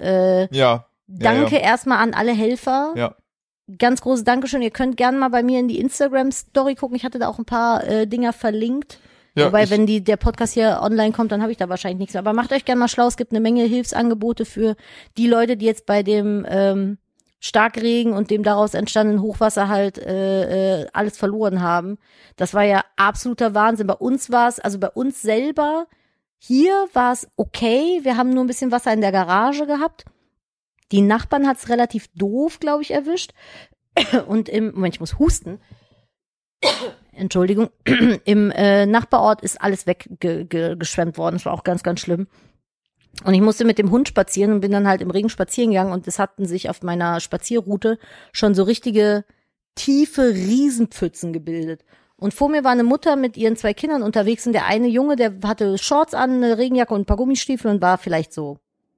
[SPEAKER 2] danke erstmal an alle Helfer.
[SPEAKER 1] Ja.
[SPEAKER 2] Ganz großes Dankeschön. Ihr könnt gerne mal bei mir in die Instagram-Story gucken. Ich hatte da auch ein paar Dinger verlinkt. Ja, wobei, wenn der Podcast hier online kommt, dann habe ich da wahrscheinlich nichts mehr. Aber macht euch gerne mal schlau. Es gibt eine Menge Hilfsangebote für die Leute, die jetzt bei dem Starkregen und dem daraus entstandenen Hochwasser halt alles verloren haben. Das war ja absoluter Wahnsinn. Bei uns selber, hier war es okay. Wir haben nur ein bisschen Wasser in der Garage gehabt. Die Nachbarn hat es relativ doof, glaube ich, erwischt. Und Moment, ich muss husten. Entschuldigung. Im Nachbarort ist alles weggeschwemmt worden. Das war auch ganz, ganz schlimm. Und ich musste mit dem Hund spazieren und bin dann halt im Regen spazieren gegangen und es hatten sich auf meiner Spazierroute schon so richtige tiefe Riesenpfützen gebildet. Und vor mir war eine Mutter mit ihren 2 Kindern unterwegs und der eine Junge, der hatte Shorts an, eine Regenjacke und ein paar Gummistiefel und war vielleicht so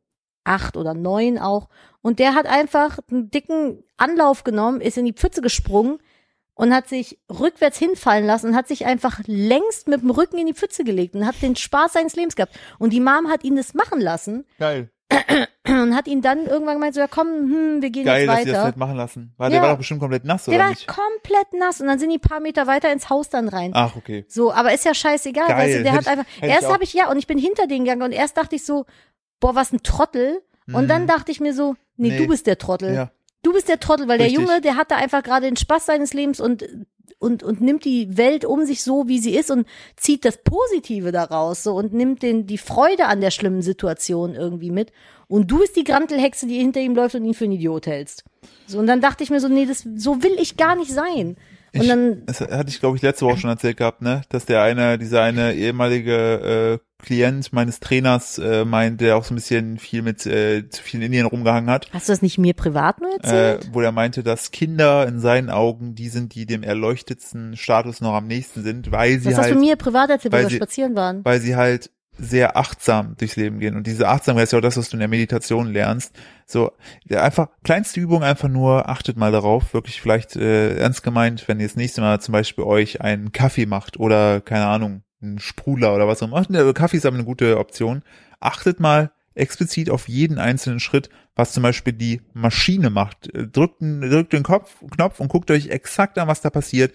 [SPEAKER 2] 8 oder 9 auch. Und der hat einfach einen dicken Anlauf genommen, ist in die Pfütze gesprungen und hat sich rückwärts hinfallen lassen und hat sich einfach längst mit dem Rücken in die Pfütze gelegt und hat den Spaß seines Lebens gehabt. Und die Mom hat ihn das machen lassen.
[SPEAKER 1] Geil.
[SPEAKER 2] Und hat ihn dann irgendwann gemeint, so, ja komm, wir gehen
[SPEAKER 1] Geil,
[SPEAKER 2] jetzt weiter.
[SPEAKER 1] Geil, dass sie das halt machen lassen. Der war doch bestimmt komplett nass, oder nicht?
[SPEAKER 2] Der war komplett nass und dann sind die paar Meter weiter ins Haus dann rein.
[SPEAKER 1] Ach, okay.
[SPEAKER 2] So, aber ist ja scheißegal.
[SPEAKER 1] Geil.
[SPEAKER 2] Weißt du, der hat einfach, und ich bin hinter den gegangen und erst dachte ich so, boah, was ein Trottel. Und dann dachte ich mir so, nee, du bist der Trottel. Ja. Du bist der Trottel, weil Richtig. Der Junge, der hatte einfach gerade den Spaß seines Lebens und nimmt die Welt um sich so, wie sie ist und zieht das Positive daraus so und nimmt die Freude an der schlimmen Situation irgendwie mit. Und du bist die Grantelhexe, die hinter ihm läuft und ihn für einen Idiot hältst. So, und dann dachte ich mir so, nee, so will ich gar nicht sein. Und dann,
[SPEAKER 1] Das hatte ich, glaube ich, letzte Woche schon erzählt gehabt, ne? Dass dieser eine ehemalige Klient meines Trainers meint, der auch so ein bisschen viel mit zu viel in Indien rumgehangen hat.
[SPEAKER 2] hast du das nicht mir privat nur erzählt?
[SPEAKER 1] Wo er meinte, dass Kinder in seinen Augen die sind, die dem erleuchtetsten Status noch am nächsten sind, weil sie
[SPEAKER 2] Das hast
[SPEAKER 1] halt,
[SPEAKER 2] du mir privat erzählt, wo
[SPEAKER 1] weil
[SPEAKER 2] wir
[SPEAKER 1] sie-
[SPEAKER 2] spazieren waren.
[SPEAKER 1] weil sie halt sehr achtsam durchs Leben gehen. Und diese Achtsamkeit ist ja auch das, was du in der Meditation lernst. So, ja, einfach, kleinste Übung einfach nur, achtet mal darauf, wirklich vielleicht ernst gemeint, wenn ihr das nächste Mal zum Beispiel euch einen Kaffee macht oder, keine Ahnung, einen Sprudler oder was auch immer. Der Kaffee ist aber eine gute Option. Achtet mal explizit auf jeden einzelnen Schritt, was zum Beispiel die Maschine macht. Drückt den Knopf und guckt euch exakt an, was da passiert,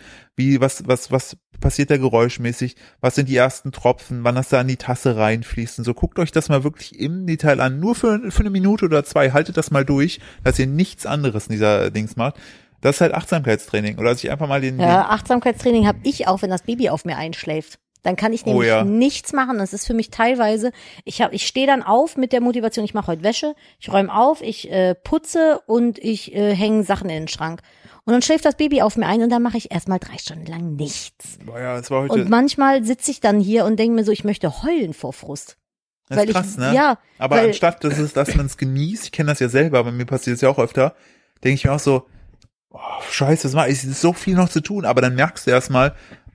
[SPEAKER 1] was passiert da geräuschmäßig, was sind die ersten Tropfen, wann das da in die Tasse reinfließt und so. Guckt euch das mal wirklich im Detail an, nur für eine Minute oder zwei, haltet das mal durch, dass ihr nichts anderes in dieser Dings macht. Das ist halt Achtsamkeitstraining, oder dass ich einfach mal den
[SPEAKER 2] Achtsamkeitstraining habe ich auch, wenn das Baby auf mir einschläft. Dann kann ich nämlich nichts machen. Das ist für mich teilweise, ich stehe dann auf mit der Motivation, ich mache heute Wäsche, ich räume auf, ich putze und ich hänge Sachen in den Schrank. Und dann schläft das Baby auf mir ein und dann mache ich erstmal 3 Stunden lang nichts.
[SPEAKER 1] Ja, das war heute,
[SPEAKER 2] Und manchmal sitze ich dann hier und denke mir so, ich möchte heulen vor Frust.
[SPEAKER 1] das ist krass, ne?
[SPEAKER 2] Ja,
[SPEAKER 1] aber anstatt, dass man es genießt, ich kenne das ja selber, aber mir passiert es ja auch öfter, denke ich mir auch so, oh, scheiße, es ist so viel noch zu tun, aber dann merkst du erstmal,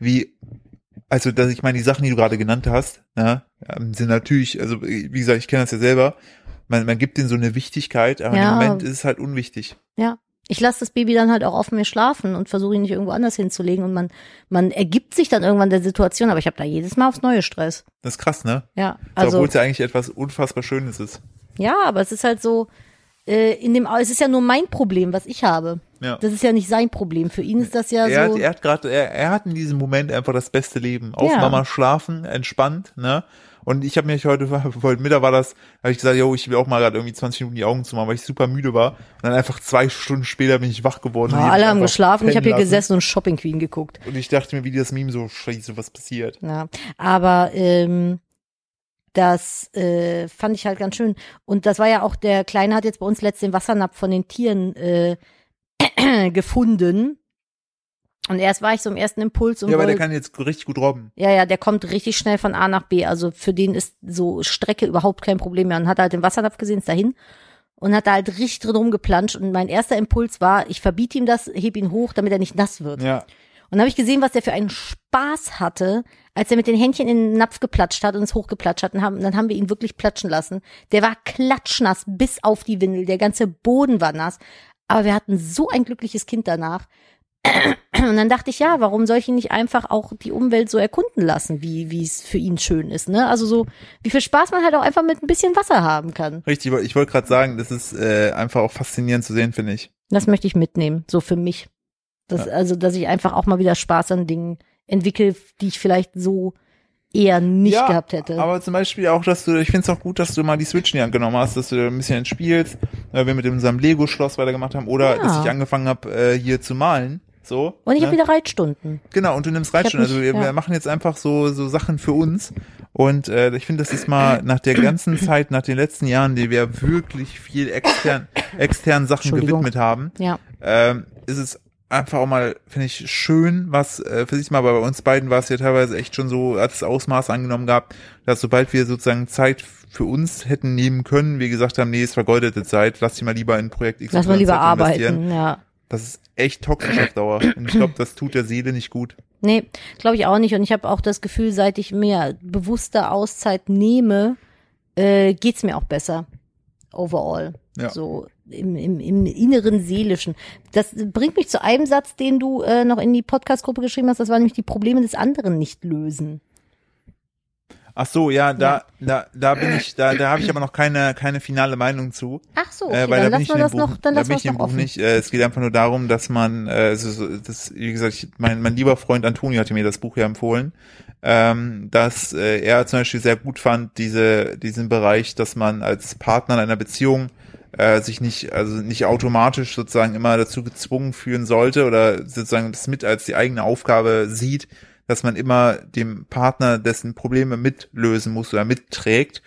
[SPEAKER 1] also, dass ich meine, die Sachen, die du gerade genannt hast, ne, sind natürlich, also, wie gesagt, ich kenne das ja selber, man gibt denen so eine Wichtigkeit, aber
[SPEAKER 2] Ja.
[SPEAKER 1] im Moment ist es halt unwichtig.
[SPEAKER 2] Ja. Ich lasse das Baby dann halt auch auf mir schlafen und versuche ihn nicht irgendwo anders hinzulegen und man ergibt sich dann irgendwann der Situation, aber ich habe da jedes Mal aufs neue Stress.
[SPEAKER 1] Das ist krass, ne?
[SPEAKER 2] Ja,
[SPEAKER 1] So,
[SPEAKER 2] also
[SPEAKER 1] obwohl es ja eigentlich etwas unfassbar Schönes ist.
[SPEAKER 2] ja, aber es ist halt so es ist ja nur mein Problem, was ich habe.
[SPEAKER 1] Ja.
[SPEAKER 2] Das ist ja nicht sein Problem. Für ihn ist das ja so.
[SPEAKER 1] Er hat in diesem Moment einfach das beste Leben. Auf
[SPEAKER 2] Ja.
[SPEAKER 1] Mama schlafen, entspannt, ne? Und ich habe mich heute Mittag habe ich gesagt, ich will auch mal gerade irgendwie 20 Minuten die Augen zumachen, weil ich super müde war. Und dann einfach 2 Stunden später bin ich wach geworden. und die
[SPEAKER 2] Alle
[SPEAKER 1] mich
[SPEAKER 2] haben
[SPEAKER 1] einfach
[SPEAKER 2] geschlafen, ich habe hier
[SPEAKER 1] pennen lassen.
[SPEAKER 2] gesessen und Shopping Queen geguckt.
[SPEAKER 1] Und ich dachte mir, wie das Meme so, scheiße, was passiert.
[SPEAKER 2] Ja, aber das fand ich halt ganz schön. Und das war ja auch, der Kleine hat jetzt bei uns letztens den Wassernapf von den Tieren gefunden. Und erst war ich so im ersten Impuls und
[SPEAKER 1] Ja, aber der
[SPEAKER 2] wollte-
[SPEAKER 1] kann jetzt richtig gut robben.
[SPEAKER 2] Ja, der kommt richtig schnell von A nach B. Also für den ist so Strecke überhaupt kein Problem mehr. Und hat halt den Wassernapf gesehen, ist dahin und hat da halt richtig drin rumgeplanscht. Und mein erster Impuls war, ich verbiete ihm das, heb ihn hoch, damit er nicht nass wird.
[SPEAKER 1] Ja.
[SPEAKER 2] Und dann habe ich gesehen, was der für einen Spaß hatte, als er mit den Händchen in den Napf geplatscht hat und es hochgeplatscht hat. Und dann haben wir ihn wirklich platschen lassen. Der war klatschnass bis auf die Windel. Der ganze Boden war nass. Aber wir hatten so ein glückliches Kind danach. Und dann dachte ich, ja, warum soll ich ihn nicht einfach auch die Umwelt so erkunden lassen, wie es für ihn schön ist, ne? Also so, wie viel Spaß man halt auch einfach mit ein bisschen Wasser haben kann.
[SPEAKER 1] Richtig, ich wollte gerade sagen, das ist einfach auch faszinierend zu sehen, finde ich.
[SPEAKER 2] Das möchte ich mitnehmen, so für mich. Also, dass ich einfach auch mal wieder Spaß an Dingen entwickle, die ich vielleicht so eher nicht gehabt hätte.
[SPEAKER 1] Aber zum Beispiel auch, ich finde es auch gut, dass du mal die Switch in die Hand genommen hast, dass du ein bisschen spielst, wir mit unserem Lego-Schloss weitergemacht haben oder
[SPEAKER 2] Ja.
[SPEAKER 1] dass ich angefangen habe, hier zu malen. So.
[SPEAKER 2] Und ich
[SPEAKER 1] ne?
[SPEAKER 2] habe wieder Reitstunden.
[SPEAKER 1] Genau, und du nimmst Reitstunden. Also wir machen jetzt einfach so Sachen für uns. Und ich finde, das ist mal nach der ganzen Zeit, nach den letzten Jahren, die wir wirklich viel externen Sachen
[SPEAKER 2] Entschuldigung.
[SPEAKER 1] gewidmet haben,
[SPEAKER 2] Ja.
[SPEAKER 1] ist es einfach auch mal, finde ich, schön, was für sich mal, bei uns beiden war es ja teilweise echt schon so, als Ausmaß angenommen gehabt, dass sobald wir sozusagen Zeit für uns hätten nehmen können, wir gesagt haben, nee, ist vergeudete Zeit, lass die mal lieber in Projekt X
[SPEAKER 2] Lass mal lieber
[SPEAKER 1] investieren.
[SPEAKER 2] arbeiten, ja.
[SPEAKER 1] Das ist echt toxisch auf Dauer. Und ich glaube, das tut der Seele nicht gut.
[SPEAKER 2] Nee, glaube ich auch nicht. Und ich habe auch das Gefühl, seit ich mehr bewusste Auszeit nehme, geht's mir auch besser. Overall.
[SPEAKER 1] Ja.
[SPEAKER 2] So im inneren Seelischen. Das bringt mich zu einem Satz, den du noch in die Podcast-Gruppe geschrieben hast. Das war nämlich die Probleme des anderen nicht lösen.
[SPEAKER 1] Ach so, ja, da habe ich aber noch keine finale Meinung zu.
[SPEAKER 2] Ach so, okay,
[SPEAKER 1] weil
[SPEAKER 2] dann
[SPEAKER 1] da bin
[SPEAKER 2] lassen
[SPEAKER 1] ich
[SPEAKER 2] wir
[SPEAKER 1] in dem
[SPEAKER 2] das
[SPEAKER 1] Buch,
[SPEAKER 2] noch, dann
[SPEAKER 1] da
[SPEAKER 2] lassen
[SPEAKER 1] bin
[SPEAKER 2] wir
[SPEAKER 1] ich
[SPEAKER 2] es
[SPEAKER 1] im
[SPEAKER 2] noch
[SPEAKER 1] Buch
[SPEAKER 2] offen.
[SPEAKER 1] nicht. Es geht einfach nur darum, dass man, wie gesagt, mein lieber Freund Antonio hatte mir das Buch ja empfohlen, dass er zum Beispiel sehr gut fand, diesen Bereich, dass man als Partner in einer Beziehung sich nicht automatisch sozusagen immer dazu gezwungen fühlen sollte oder sozusagen das mit als die eigene Aufgabe sieht, dass man immer dem Partner dessen Probleme mitlösen muss oder mitträgt,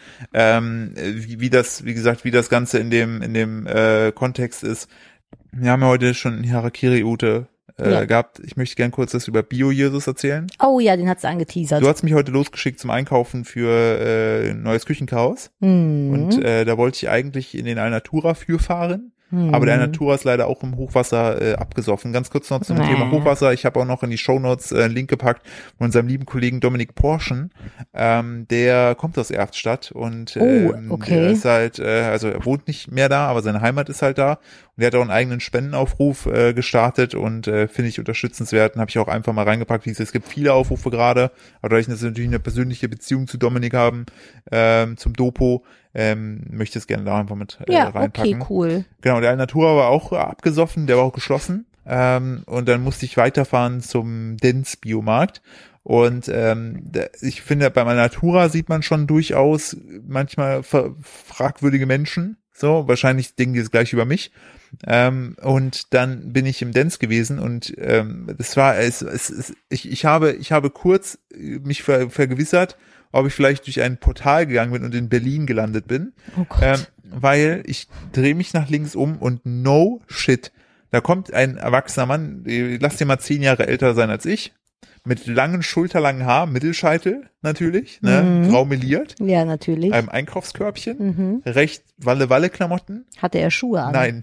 [SPEAKER 1] wie das Ganze in dem Kontext ist. Wir haben ja heute schon Harakiri Ute
[SPEAKER 2] Ja.
[SPEAKER 1] gehabt. Ich möchte gern kurz das über Bio-Jesus erzählen.
[SPEAKER 2] Oh ja, den hat sie angeteasert.
[SPEAKER 1] Du hast mich heute losgeschickt zum Einkaufen für ein neues Küchenchaos.
[SPEAKER 2] Mhm.
[SPEAKER 1] Und da wollte ich eigentlich in den Alnatura für fahren. Aber der Alnatura ist leider auch im Hochwasser abgesoffen. Ganz kurz noch zum Thema Hochwasser. Ich habe auch noch in die Shownotes einen Link gepackt von unserem lieben Kollegen Dominik Porschen. Der kommt aus Erftstadt und der ist halt, also er wohnt nicht mehr da, aber seine Heimat ist halt da. Und der hat auch einen eigenen Spendenaufruf gestartet und finde ich unterstützenswert. Und habe ich auch einfach mal reingepackt. Es gibt viele Aufrufe gerade, aber dadurch, dass wir natürlich eine persönliche Beziehung zu Dominik haben, zum Dopo, möchte es gerne da einfach mit reinpacken.
[SPEAKER 2] Okay, cool.
[SPEAKER 1] Genau, der Alnatura war auch abgesoffen, der war auch geschlossen. Und dann musste ich weiterfahren zum Dens-Biomarkt. Und ich finde, beim Alnatura sieht man schon durchaus manchmal fragwürdige Menschen. So, wahrscheinlich denken die das gleich über mich. Und dann bin ich im Dens gewesen und das war ich habe kurz mich vergewissert, ob ich vielleicht durch ein Portal gegangen bin und in Berlin gelandet bin.
[SPEAKER 2] Oh Gott.
[SPEAKER 1] Weil ich drehe mich nach links um und no shit, da kommt ein erwachsener Mann, lass dir mal 10 Jahre älter sein als ich, mit langen, schulterlangen Haar, Mittelscheitel natürlich, ne, grau meliert.
[SPEAKER 2] Ja, natürlich.
[SPEAKER 1] Einem Einkaufskörbchen, recht Walle-Walle-Klamotten.
[SPEAKER 2] Hatte er Schuhe an?
[SPEAKER 1] Nein.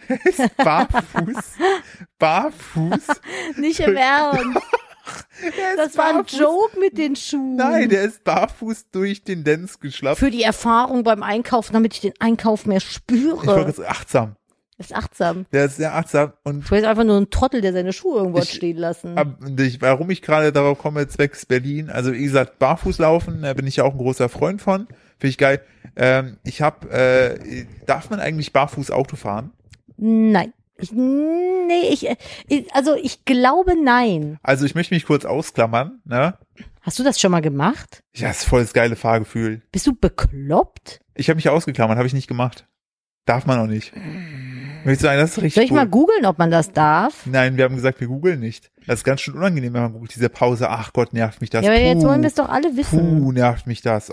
[SPEAKER 1] Barfuß.
[SPEAKER 2] Nicht im Ernst. Das war ein Joke mit den Schuhen.
[SPEAKER 1] Nein, der ist barfuß durch den Dens geschlappt.
[SPEAKER 2] Für die Erfahrung beim Einkaufen, damit ich den Einkauf mehr spüre.
[SPEAKER 1] Ich wollte sagen, achtsam.
[SPEAKER 2] Das ist achtsam.
[SPEAKER 1] Der ist sehr achtsam und
[SPEAKER 2] Vielleicht einfach nur ein Trottel, der seine Schuhe irgendwo hat stehen lassen.
[SPEAKER 1] Warum ich gerade darauf komme, zwecks Berlin, also wie gesagt, barfuß laufen, da bin ich ja auch ein großer Freund von. Finde ich geil. Darf man eigentlich barfuß Auto fahren?
[SPEAKER 2] Nein. Ich glaube nein.
[SPEAKER 1] Also ich möchte mich kurz ausklammern, ne?
[SPEAKER 2] Hast du das schon mal gemacht?
[SPEAKER 1] Ja, ist voll das geile Fahrgefühl.
[SPEAKER 2] Bist du bekloppt?
[SPEAKER 1] Ich habe mich ausgeklammert, habe ich nicht gemacht. Darf man auch nicht. Möchtest du sagen, das ist richtig
[SPEAKER 2] Soll ich mal googeln, ob man das darf?
[SPEAKER 1] Nein, wir haben gesagt, wir googeln nicht. Das ist ganz schön unangenehm, wenn man googelt. Diese Pause, ach Gott, nervt mich das.
[SPEAKER 2] Ja, aber jetzt wollen wir es doch alle wissen.
[SPEAKER 1] Nervt mich das.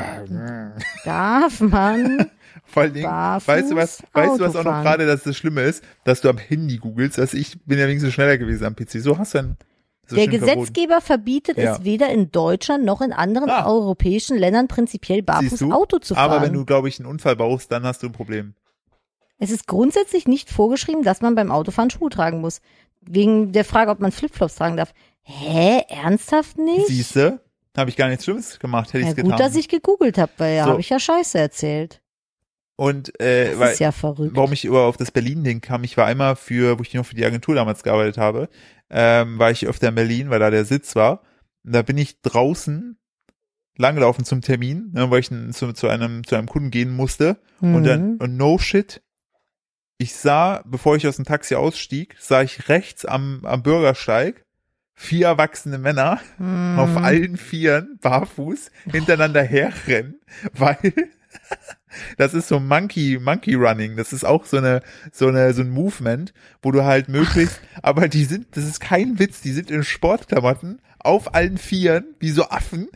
[SPEAKER 2] Darf man
[SPEAKER 1] Vor allen Dingen, weißt du was auch noch gerade, dass das Schlimme ist, dass du am Handy googelst. Also ich bin ja wenigstens schneller gewesen am PC. So hast du dann.
[SPEAKER 2] Der Gesetzgeber verbietet es weder in Deutschland noch in anderen europäischen Ländern prinzipiell barfuß Auto zu fahren.
[SPEAKER 1] Aber wenn du, glaube ich, einen Unfall baust, dann hast du ein Problem.
[SPEAKER 2] Es ist grundsätzlich nicht vorgeschrieben, dass man beim Autofahren Schuhe tragen muss. Wegen der Frage, ob man Flipflops tragen darf. Hä? Ernsthaft nicht?
[SPEAKER 1] Siehste, habe ich gar nichts Schlimmes gemacht, hätte ich es getan.
[SPEAKER 2] Gut, dass ich gegoogelt habe, weil habe ich ja Scheiße erzählt.
[SPEAKER 1] Und
[SPEAKER 2] das ist ja verrückt.
[SPEAKER 1] Warum ich auf das Berlin-Ding kam, ich war einmal wo ich noch für die Agentur damals gearbeitet habe, war ich öfter in Berlin, weil da der Sitz war. Und da bin ich draußen langgelaufen zum Termin, ne, weil ich zu einem Kunden gehen musste. Und no shit, ich sah, bevor ich aus dem Taxi ausstieg, sah ich rechts am Bürgersteig 4 erwachsene Männer auf allen Vieren, barfuß, hintereinander herrennen, weil das ist so Monkey Running. Das ist auch so ein Movement, wo du halt möglichst, aber das ist kein Witz, die sind in Sportklamotten auf allen Vieren, wie so Affen.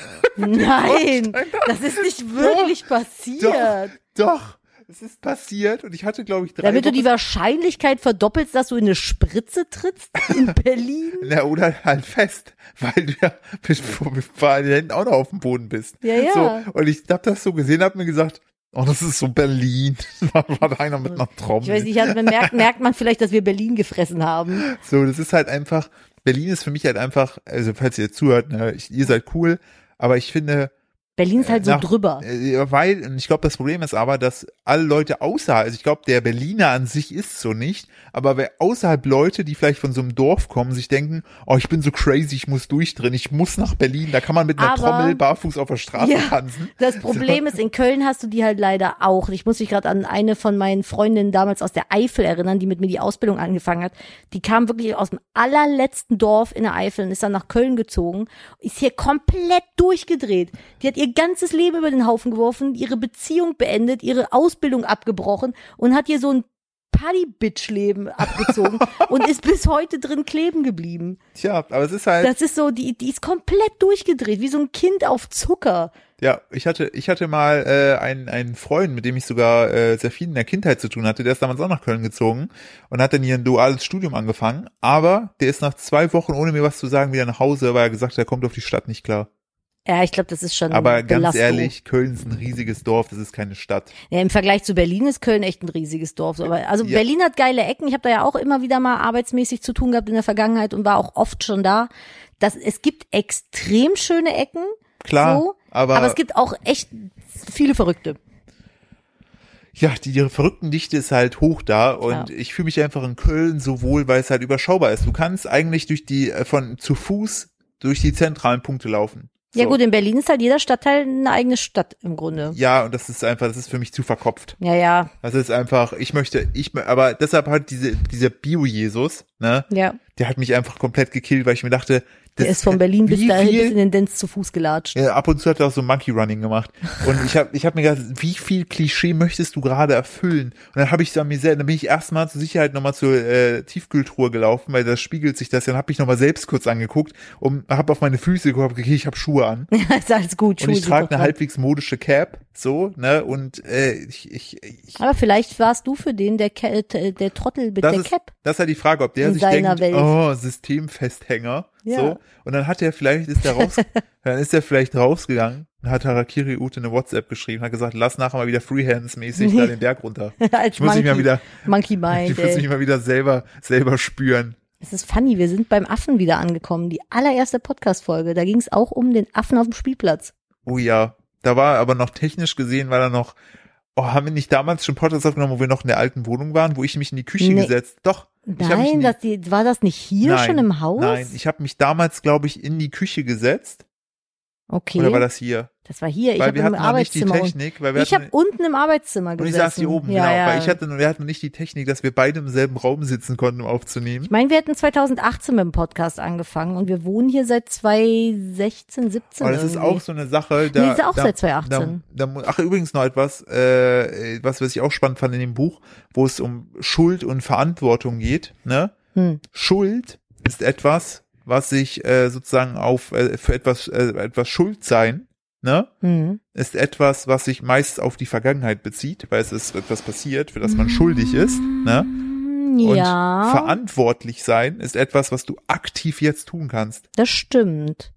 [SPEAKER 2] Nein, das ist nicht wirklich passiert.
[SPEAKER 1] Doch. Es ist passiert und ich hatte, glaube ich, 3
[SPEAKER 2] Damit du die Wahrscheinlichkeit verdoppelst, dass du in eine Spritze trittst in Berlin?
[SPEAKER 1] Na, oder halt fest, weil du ja hinten auch noch auf dem Boden bist.
[SPEAKER 2] Ja.
[SPEAKER 1] So, und ich habe das so gesehen, habe mir gesagt, oh, das ist so Berlin. War da einer mit einer Trommel.
[SPEAKER 2] Ich weiß nicht, merkt man vielleicht, dass wir Berlin gefressen haben.
[SPEAKER 1] So, das ist halt einfach, Berlin ist für mich halt einfach, also falls ihr jetzt zuhört, ne, ihr seid cool, aber ich finde,
[SPEAKER 2] Berlin ist halt so drüber.
[SPEAKER 1] Weil, ich glaube, das Problem ist aber, dass alle Leute außerhalb, also ich glaube, der Berliner an sich ist so nicht, aber außerhalb Leute, die vielleicht von so einem Dorf kommen, sich denken, oh, ich bin so crazy, ich muss durchdrehen, ich muss nach Berlin, da kann man mit einer Trommel barfuß auf der Straße tanzen.
[SPEAKER 2] Das Problem ist, in Köln hast du die halt leider auch. Ich muss mich gerade an eine von meinen Freundinnen damals aus der Eifel erinnern, die mit mir die Ausbildung angefangen hat. Die kam wirklich aus dem allerletzten Dorf in der Eifel und ist dann nach Köln gezogen, ist hier komplett durchgedreht. Die hat ihr ganzes Leben über den Haufen geworfen, ihre Beziehung beendet, ihre Ausbildung abgebrochen und hat hier so ein Party-Bitch-Leben abgezogen und ist bis heute drin kleben geblieben.
[SPEAKER 1] Tja, aber es ist halt.
[SPEAKER 2] Das ist so, die ist komplett durchgedreht, wie so ein Kind auf Zucker.
[SPEAKER 1] Ja, ich hatte mal einen Freund, mit dem ich sogar sehr viel in der Kindheit zu tun hatte, der ist damals auch nach Köln gezogen und hat dann hier ein duales Studium angefangen, aber der ist nach 2 Wochen, ohne mir was zu sagen, wieder nach Hause, weil er gesagt hat, er kommt auf die Stadt nicht klar.
[SPEAKER 2] Ja, ich glaube, das ist schon
[SPEAKER 1] Aber ganz
[SPEAKER 2] Belastung.
[SPEAKER 1] ehrlich, Köln ist ein riesiges Dorf, das ist keine Stadt.
[SPEAKER 2] Ja, im Vergleich zu Berlin ist Köln echt ein riesiges Dorf. So, aber, also
[SPEAKER 1] Ja.
[SPEAKER 2] Berlin hat geile Ecken. Ich habe da ja auch immer wieder mal arbeitsmäßig zu tun gehabt in der Vergangenheit und war auch oft schon da. Es gibt extrem schöne Ecken.
[SPEAKER 1] Klar,
[SPEAKER 2] so,
[SPEAKER 1] aber
[SPEAKER 2] es gibt auch echt viele Verrückte.
[SPEAKER 1] ja, die Verrücktendichte ist halt hoch da und
[SPEAKER 2] Ja.
[SPEAKER 1] ich fühle mich einfach in Köln so wohl, weil es halt überschaubar ist. Du kannst eigentlich zu Fuß durch die zentralen Punkte laufen.
[SPEAKER 2] Ja
[SPEAKER 1] So.
[SPEAKER 2] gut, in Berlin ist halt jeder Stadtteil eine eigene Stadt im Grunde.
[SPEAKER 1] Ja, und das ist für mich zu verkopft.
[SPEAKER 2] Ja.
[SPEAKER 1] Das ist einfach, aber deshalb halt dieser Bio-Jesus, ne,
[SPEAKER 2] Ja.
[SPEAKER 1] der hat mich einfach komplett gekillt, weil ich mir dachte,
[SPEAKER 2] Der ist von Berlin bis
[SPEAKER 1] wie
[SPEAKER 2] dahin
[SPEAKER 1] viel-
[SPEAKER 2] bis in den Dance zu Fuß gelatscht.
[SPEAKER 1] Ja, ab und zu hat er auch so Monkey Running gemacht. Und ich hab mir gedacht, wie viel Klischee möchtest du gerade erfüllen? Und dann habe ich dann bin ich erstmal zur Sicherheit nochmal zur Tiefkühltruhe gelaufen, weil da spiegelt sich das ja. Dann habe ich nochmal selbst kurz angeguckt und habe auf meine Füße geguckt, okay, ich habe Schuhe an.
[SPEAKER 2] Ja, ist alles gut.
[SPEAKER 1] Und
[SPEAKER 2] Schuhe
[SPEAKER 1] ich
[SPEAKER 2] sind
[SPEAKER 1] trage
[SPEAKER 2] doch
[SPEAKER 1] eine
[SPEAKER 2] dran.
[SPEAKER 1] halbwegs modische Cap, so, ne? Und
[SPEAKER 2] Aber vielleicht warst du für den der Trottel mit der Cap.
[SPEAKER 1] das ist halt die Frage, ob der
[SPEAKER 2] In
[SPEAKER 1] sich
[SPEAKER 2] seiner
[SPEAKER 1] denkt,
[SPEAKER 2] Welt.
[SPEAKER 1] oh, Systemfesthänger,
[SPEAKER 2] Ja.
[SPEAKER 1] so. Und dann ist er vielleicht rausgegangen und hat Harakiri Ute eine WhatsApp geschrieben, hat gesagt, lass nachher mal wieder Freehands-mäßig da den Berg runter.
[SPEAKER 2] Als
[SPEAKER 1] Ich muss mich mal wieder,
[SPEAKER 2] Monkey Mind,
[SPEAKER 1] ich muss mich
[SPEAKER 2] ey.
[SPEAKER 1] mal wieder selber spüren.
[SPEAKER 2] Es ist funny, wir sind beim Affen wieder angekommen. Die allererste Podcast-Folge, da ging es auch um den Affen auf dem Spielplatz.
[SPEAKER 1] Oh ja, da war aber noch technisch gesehen, haben wir nicht damals schon Podcast aufgenommen, wo wir noch in der alten Wohnung waren, wo ich mich in die Küche
[SPEAKER 2] Nee.
[SPEAKER 1] gesetzt, doch. Ich hab mich in
[SPEAKER 2] Nein,
[SPEAKER 1] die-
[SPEAKER 2] war das nicht hier
[SPEAKER 1] Nein,
[SPEAKER 2] schon im Haus?
[SPEAKER 1] Nein, ich habe mich damals, glaube ich, in die Küche gesetzt.
[SPEAKER 2] Okay,
[SPEAKER 1] Oder war das hier?
[SPEAKER 2] das war hier. Ich
[SPEAKER 1] Weil
[SPEAKER 2] habe
[SPEAKER 1] wir
[SPEAKER 2] im
[SPEAKER 1] hatten noch nicht die
[SPEAKER 2] Arbeitszimmer
[SPEAKER 1] Technik, weil wir
[SPEAKER 2] ich habe
[SPEAKER 1] hatten,
[SPEAKER 2] unten im Arbeitszimmer
[SPEAKER 1] und
[SPEAKER 2] gesessen.
[SPEAKER 1] ich saß hier oben,
[SPEAKER 2] ja,
[SPEAKER 1] genau,
[SPEAKER 2] ja.
[SPEAKER 1] weil wir hatten nicht die Technik, dass wir beide im selben Raum sitzen konnten, um aufzunehmen.
[SPEAKER 2] Ich meine, wir hätten 2018 mit dem Podcast angefangen und wir wohnen hier seit 2016, 17
[SPEAKER 1] Aber das ist
[SPEAKER 2] irgendwie.
[SPEAKER 1] auch so eine Sache,
[SPEAKER 2] Nee, ist auch seit 2018.
[SPEAKER 1] Ach, übrigens noch etwas, was ich auch spannend fand in dem Buch, wo es um Schuld und Verantwortung geht, ne? Schuld ist etwas, was sich sozusagen für etwas Schuld sein, ne? Ist etwas, was sich meist auf die Vergangenheit bezieht, weil es ist etwas passiert, für das man schuldig ist, ne? Und
[SPEAKER 2] Ja,
[SPEAKER 1] verantwortlich sein ist etwas, was du aktiv jetzt tun kannst.
[SPEAKER 2] das stimmt.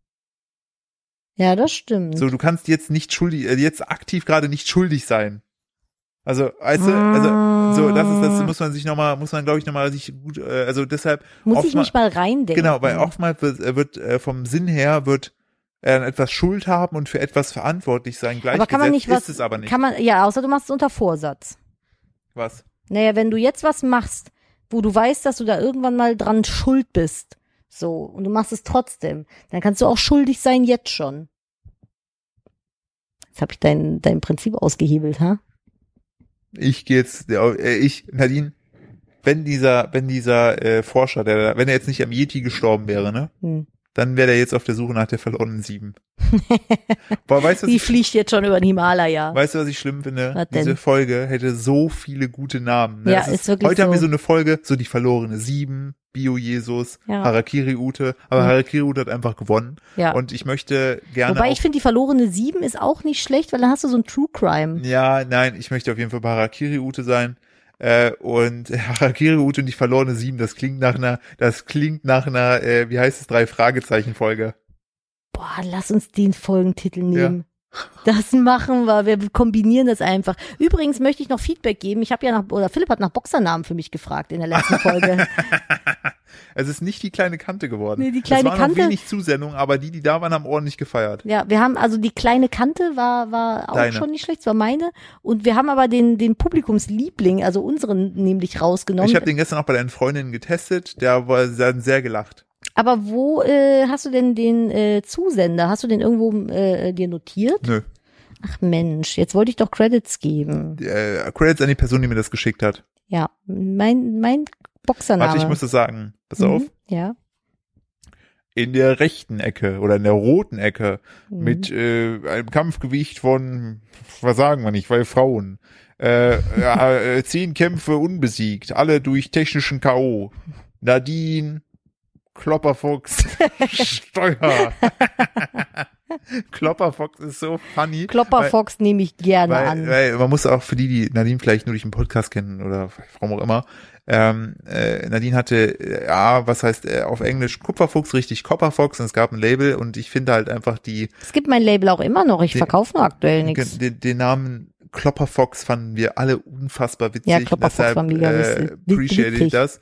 [SPEAKER 2] Ja, das stimmt.
[SPEAKER 1] So, du kannst jetzt aktiv gerade nicht schuldig sein. Also, weißt du, das muss man glaube ich nochmal sich gut, also deshalb.
[SPEAKER 2] Muss ich
[SPEAKER 1] oftmal-
[SPEAKER 2] mich mal reindenken.
[SPEAKER 1] Genau, weil oftmals wird vom Sinn her etwas Schuld haben und für etwas verantwortlich sein.
[SPEAKER 2] aber kann man nicht
[SPEAKER 1] ist es aber nicht.
[SPEAKER 2] Kann man, ja, außer du machst es unter Vorsatz.
[SPEAKER 1] Was?
[SPEAKER 2] Naja, wenn du jetzt was machst, wo du weißt, dass du da irgendwann mal dran schuld bist, so, und du machst es trotzdem, dann kannst du auch schuldig sein jetzt schon. Jetzt habe ich dein Prinzip ausgehebelt, ha?
[SPEAKER 1] Nadine, wenn dieser Forscher, wenn er jetzt nicht am Yeti gestorben wäre, ne? Dann wäre er jetzt auf der Suche nach der verlorenen 7. Boah, weißt du,
[SPEAKER 2] Die fliegt jetzt schon über den Himalaya.
[SPEAKER 1] was ich schlimm finde?
[SPEAKER 2] Was denn?
[SPEAKER 1] Diese Folge hätte so viele gute Namen. Ne?
[SPEAKER 2] Ja,
[SPEAKER 1] Das
[SPEAKER 2] ist wirklich
[SPEAKER 1] heute haben wir
[SPEAKER 2] so.
[SPEAKER 1] so eine Folge, so die verlorene 7, Bio-Jesus,
[SPEAKER 2] Ja.
[SPEAKER 1] Harakiri Ute. Aber
[SPEAKER 2] Mhm.
[SPEAKER 1] Harakiri Ute hat einfach gewonnen.
[SPEAKER 2] Ja.
[SPEAKER 1] Und ich möchte gerne
[SPEAKER 2] Wobei
[SPEAKER 1] auch,
[SPEAKER 2] ich finde, die verlorene 7 ist auch nicht schlecht, weil dann hast du so ein True Crime.
[SPEAKER 1] ja, nein, ich möchte auf jeden Fall bei Harakiri Ute sein. Und Harakiri Ute und die verlorene 7, das klingt nach einer, wie heißt es, 3-Fragezeichen-Folge.
[SPEAKER 2] Boah, lass uns den Folgentitel nehmen. Das machen wir kombinieren das einfach. Übrigens möchte ich noch Feedback geben. Philipp hat nach Boxernamen für mich gefragt in der letzten Folge.
[SPEAKER 1] Es ist nicht die kleine Kante geworden.
[SPEAKER 2] Nee, die kleine
[SPEAKER 1] es waren
[SPEAKER 2] Kante-
[SPEAKER 1] noch wenig Zusendungen, aber die da waren, haben ordentlich gefeiert.
[SPEAKER 2] Ja, wir haben, also die kleine Kante war auch
[SPEAKER 1] Deine.
[SPEAKER 2] schon nicht schlecht, es war meine. Und wir haben aber den Publikumsliebling, also unseren nämlich rausgenommen.
[SPEAKER 1] Ich habe den gestern auch bei deinen Freundinnen getestet, der hat sehr gelacht.
[SPEAKER 2] Aber wo hast du denn den Zusender? Hast du den irgendwo dir notiert?
[SPEAKER 1] Nö.
[SPEAKER 2] Ach Mensch, jetzt wollte ich doch Credits geben.
[SPEAKER 1] Credits an die Person, die mir das geschickt hat.
[SPEAKER 2] Ja, mein Boxername.
[SPEAKER 1] Warte, ich muss das sagen. Pass auf.
[SPEAKER 2] Ja.
[SPEAKER 1] in der rechten Ecke oder in der roten Ecke mit einem Kampfgewicht von, was sagen wir nicht, weil Frauen. 10 Kämpfe unbesiegt, alle durch technischen K.O. Nadine, Klopperfuchs, Steuer. Klopperfox ist so funny.
[SPEAKER 2] Klopperfox nehme ich gerne an.
[SPEAKER 1] Weil man muss auch für die Nadine vielleicht nur durch den Podcast kennen oder warum auch immer. Nadine hatte, was heißt auf Englisch Kupferfuchs, richtig Copperfox, und es gab ein Label und ich finde halt einfach
[SPEAKER 2] Es gibt mein Label auch immer noch, ich verkaufe nur aktuell nichts.
[SPEAKER 1] Den Namen Klopperfox fanden wir alle unfassbar witzig.
[SPEAKER 2] Ja, Klopperfox war mega
[SPEAKER 1] appreciate
[SPEAKER 2] witzig.
[SPEAKER 1] das.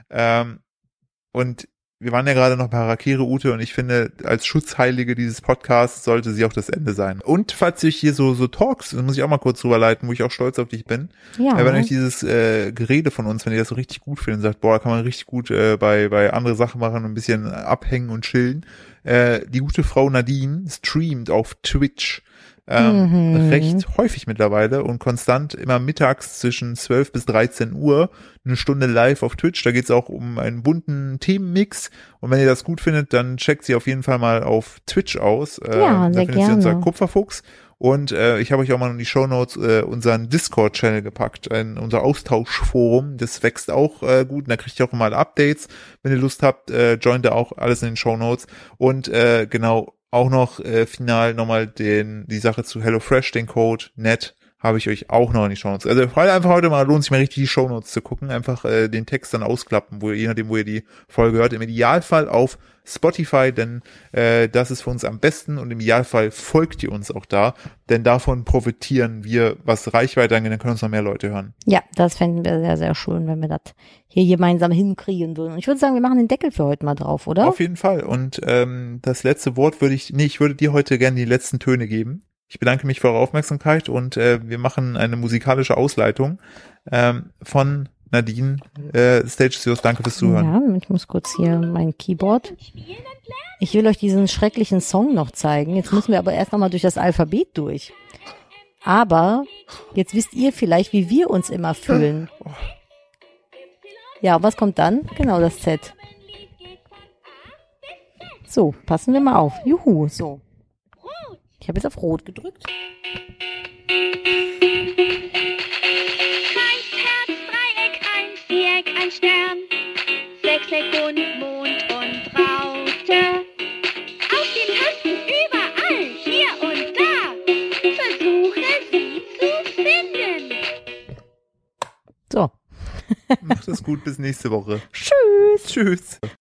[SPEAKER 1] Und wir waren ja gerade noch bei Harakiri Ute und ich finde, als Schutzheilige dieses Podcasts sollte sie auch das Ende sein. Und falls ich hier so Talks, das muss ich auch mal kurz rüberleiten, wo ich auch stolz auf dich bin.
[SPEAKER 2] Ja.
[SPEAKER 1] Wenn euch dieses Gerede von uns, wenn ihr das so richtig gut findet und sagt, boah, da kann man richtig gut bei andere Sachen machen und ein bisschen abhängen und chillen. Die gute Frau Nadine streamt auf Twitch recht häufig mittlerweile und konstant immer mittags zwischen 12 bis 13 Uhr eine Stunde live auf Twitch. Da geht's auch um einen bunten Themenmix und wenn ihr das gut findet, dann checkt sie auf jeden Fall mal auf Twitch aus.
[SPEAKER 2] Ja,
[SPEAKER 1] da
[SPEAKER 2] sehr
[SPEAKER 1] findet sie unser
[SPEAKER 2] gerne.
[SPEAKER 1] Kupferfuchs und ich habe euch auch mal in die Shownotes unseren Discord-Channel gepackt, unser Austauschforum, das wächst auch gut und da kriegt ihr auch mal Updates. Wenn ihr Lust habt, joint da auch alles in den Shownotes und genau auch noch final nochmal die Sache zu HelloFresh, den Code NET, habe ich euch auch noch in die Shownotes. Also einfach heute mal lohnt sich mal richtig die Shownotes zu gucken, einfach den Text dann ausklappen, je nachdem, wo ihr die Folge hört. Im Idealfall auf Spotify, denn das ist für uns am besten und im Idealfall folgt ihr uns auch da, denn davon profitieren wir, was Reichweite angeht, dann können uns noch mehr Leute hören.
[SPEAKER 2] Ja, das fänden wir sehr, sehr schön, wenn wir das hier gemeinsam hinkriegen würden. Und ich würde sagen, wir machen den Deckel für heute mal drauf, oder?
[SPEAKER 1] Auf jeden Fall. Und das letzte Wort ich würde dir heute gerne die letzten Töne geben. Ich bedanke mich für eure Aufmerksamkeit und wir machen eine musikalische Ausleitung von Nadine. Stage is yours. Danke fürs Zuhören.
[SPEAKER 2] Ja, ich muss kurz hier mein Keyboard. Ich will euch diesen schrecklichen Song noch zeigen. Jetzt müssen wir aber erst nochmal durch das Alphabet durch. Aber jetzt wisst ihr vielleicht, wie wir uns immer fühlen. Ja, und was kommt dann? Genau, das Z. So, passen wir mal auf. Juhu, so. Ich habe jetzt auf Rot gedrückt.
[SPEAKER 3] Kreis, Herz, Dreieck, ein Viereck, ein Stern, Sechseck, Bund, Mond und Raute. Auf den Tasten überall, hier und da, versuche sie zu finden.
[SPEAKER 2] So.
[SPEAKER 1] Macht es gut, bis nächste Woche.
[SPEAKER 2] Tschüss.
[SPEAKER 1] Tschüss.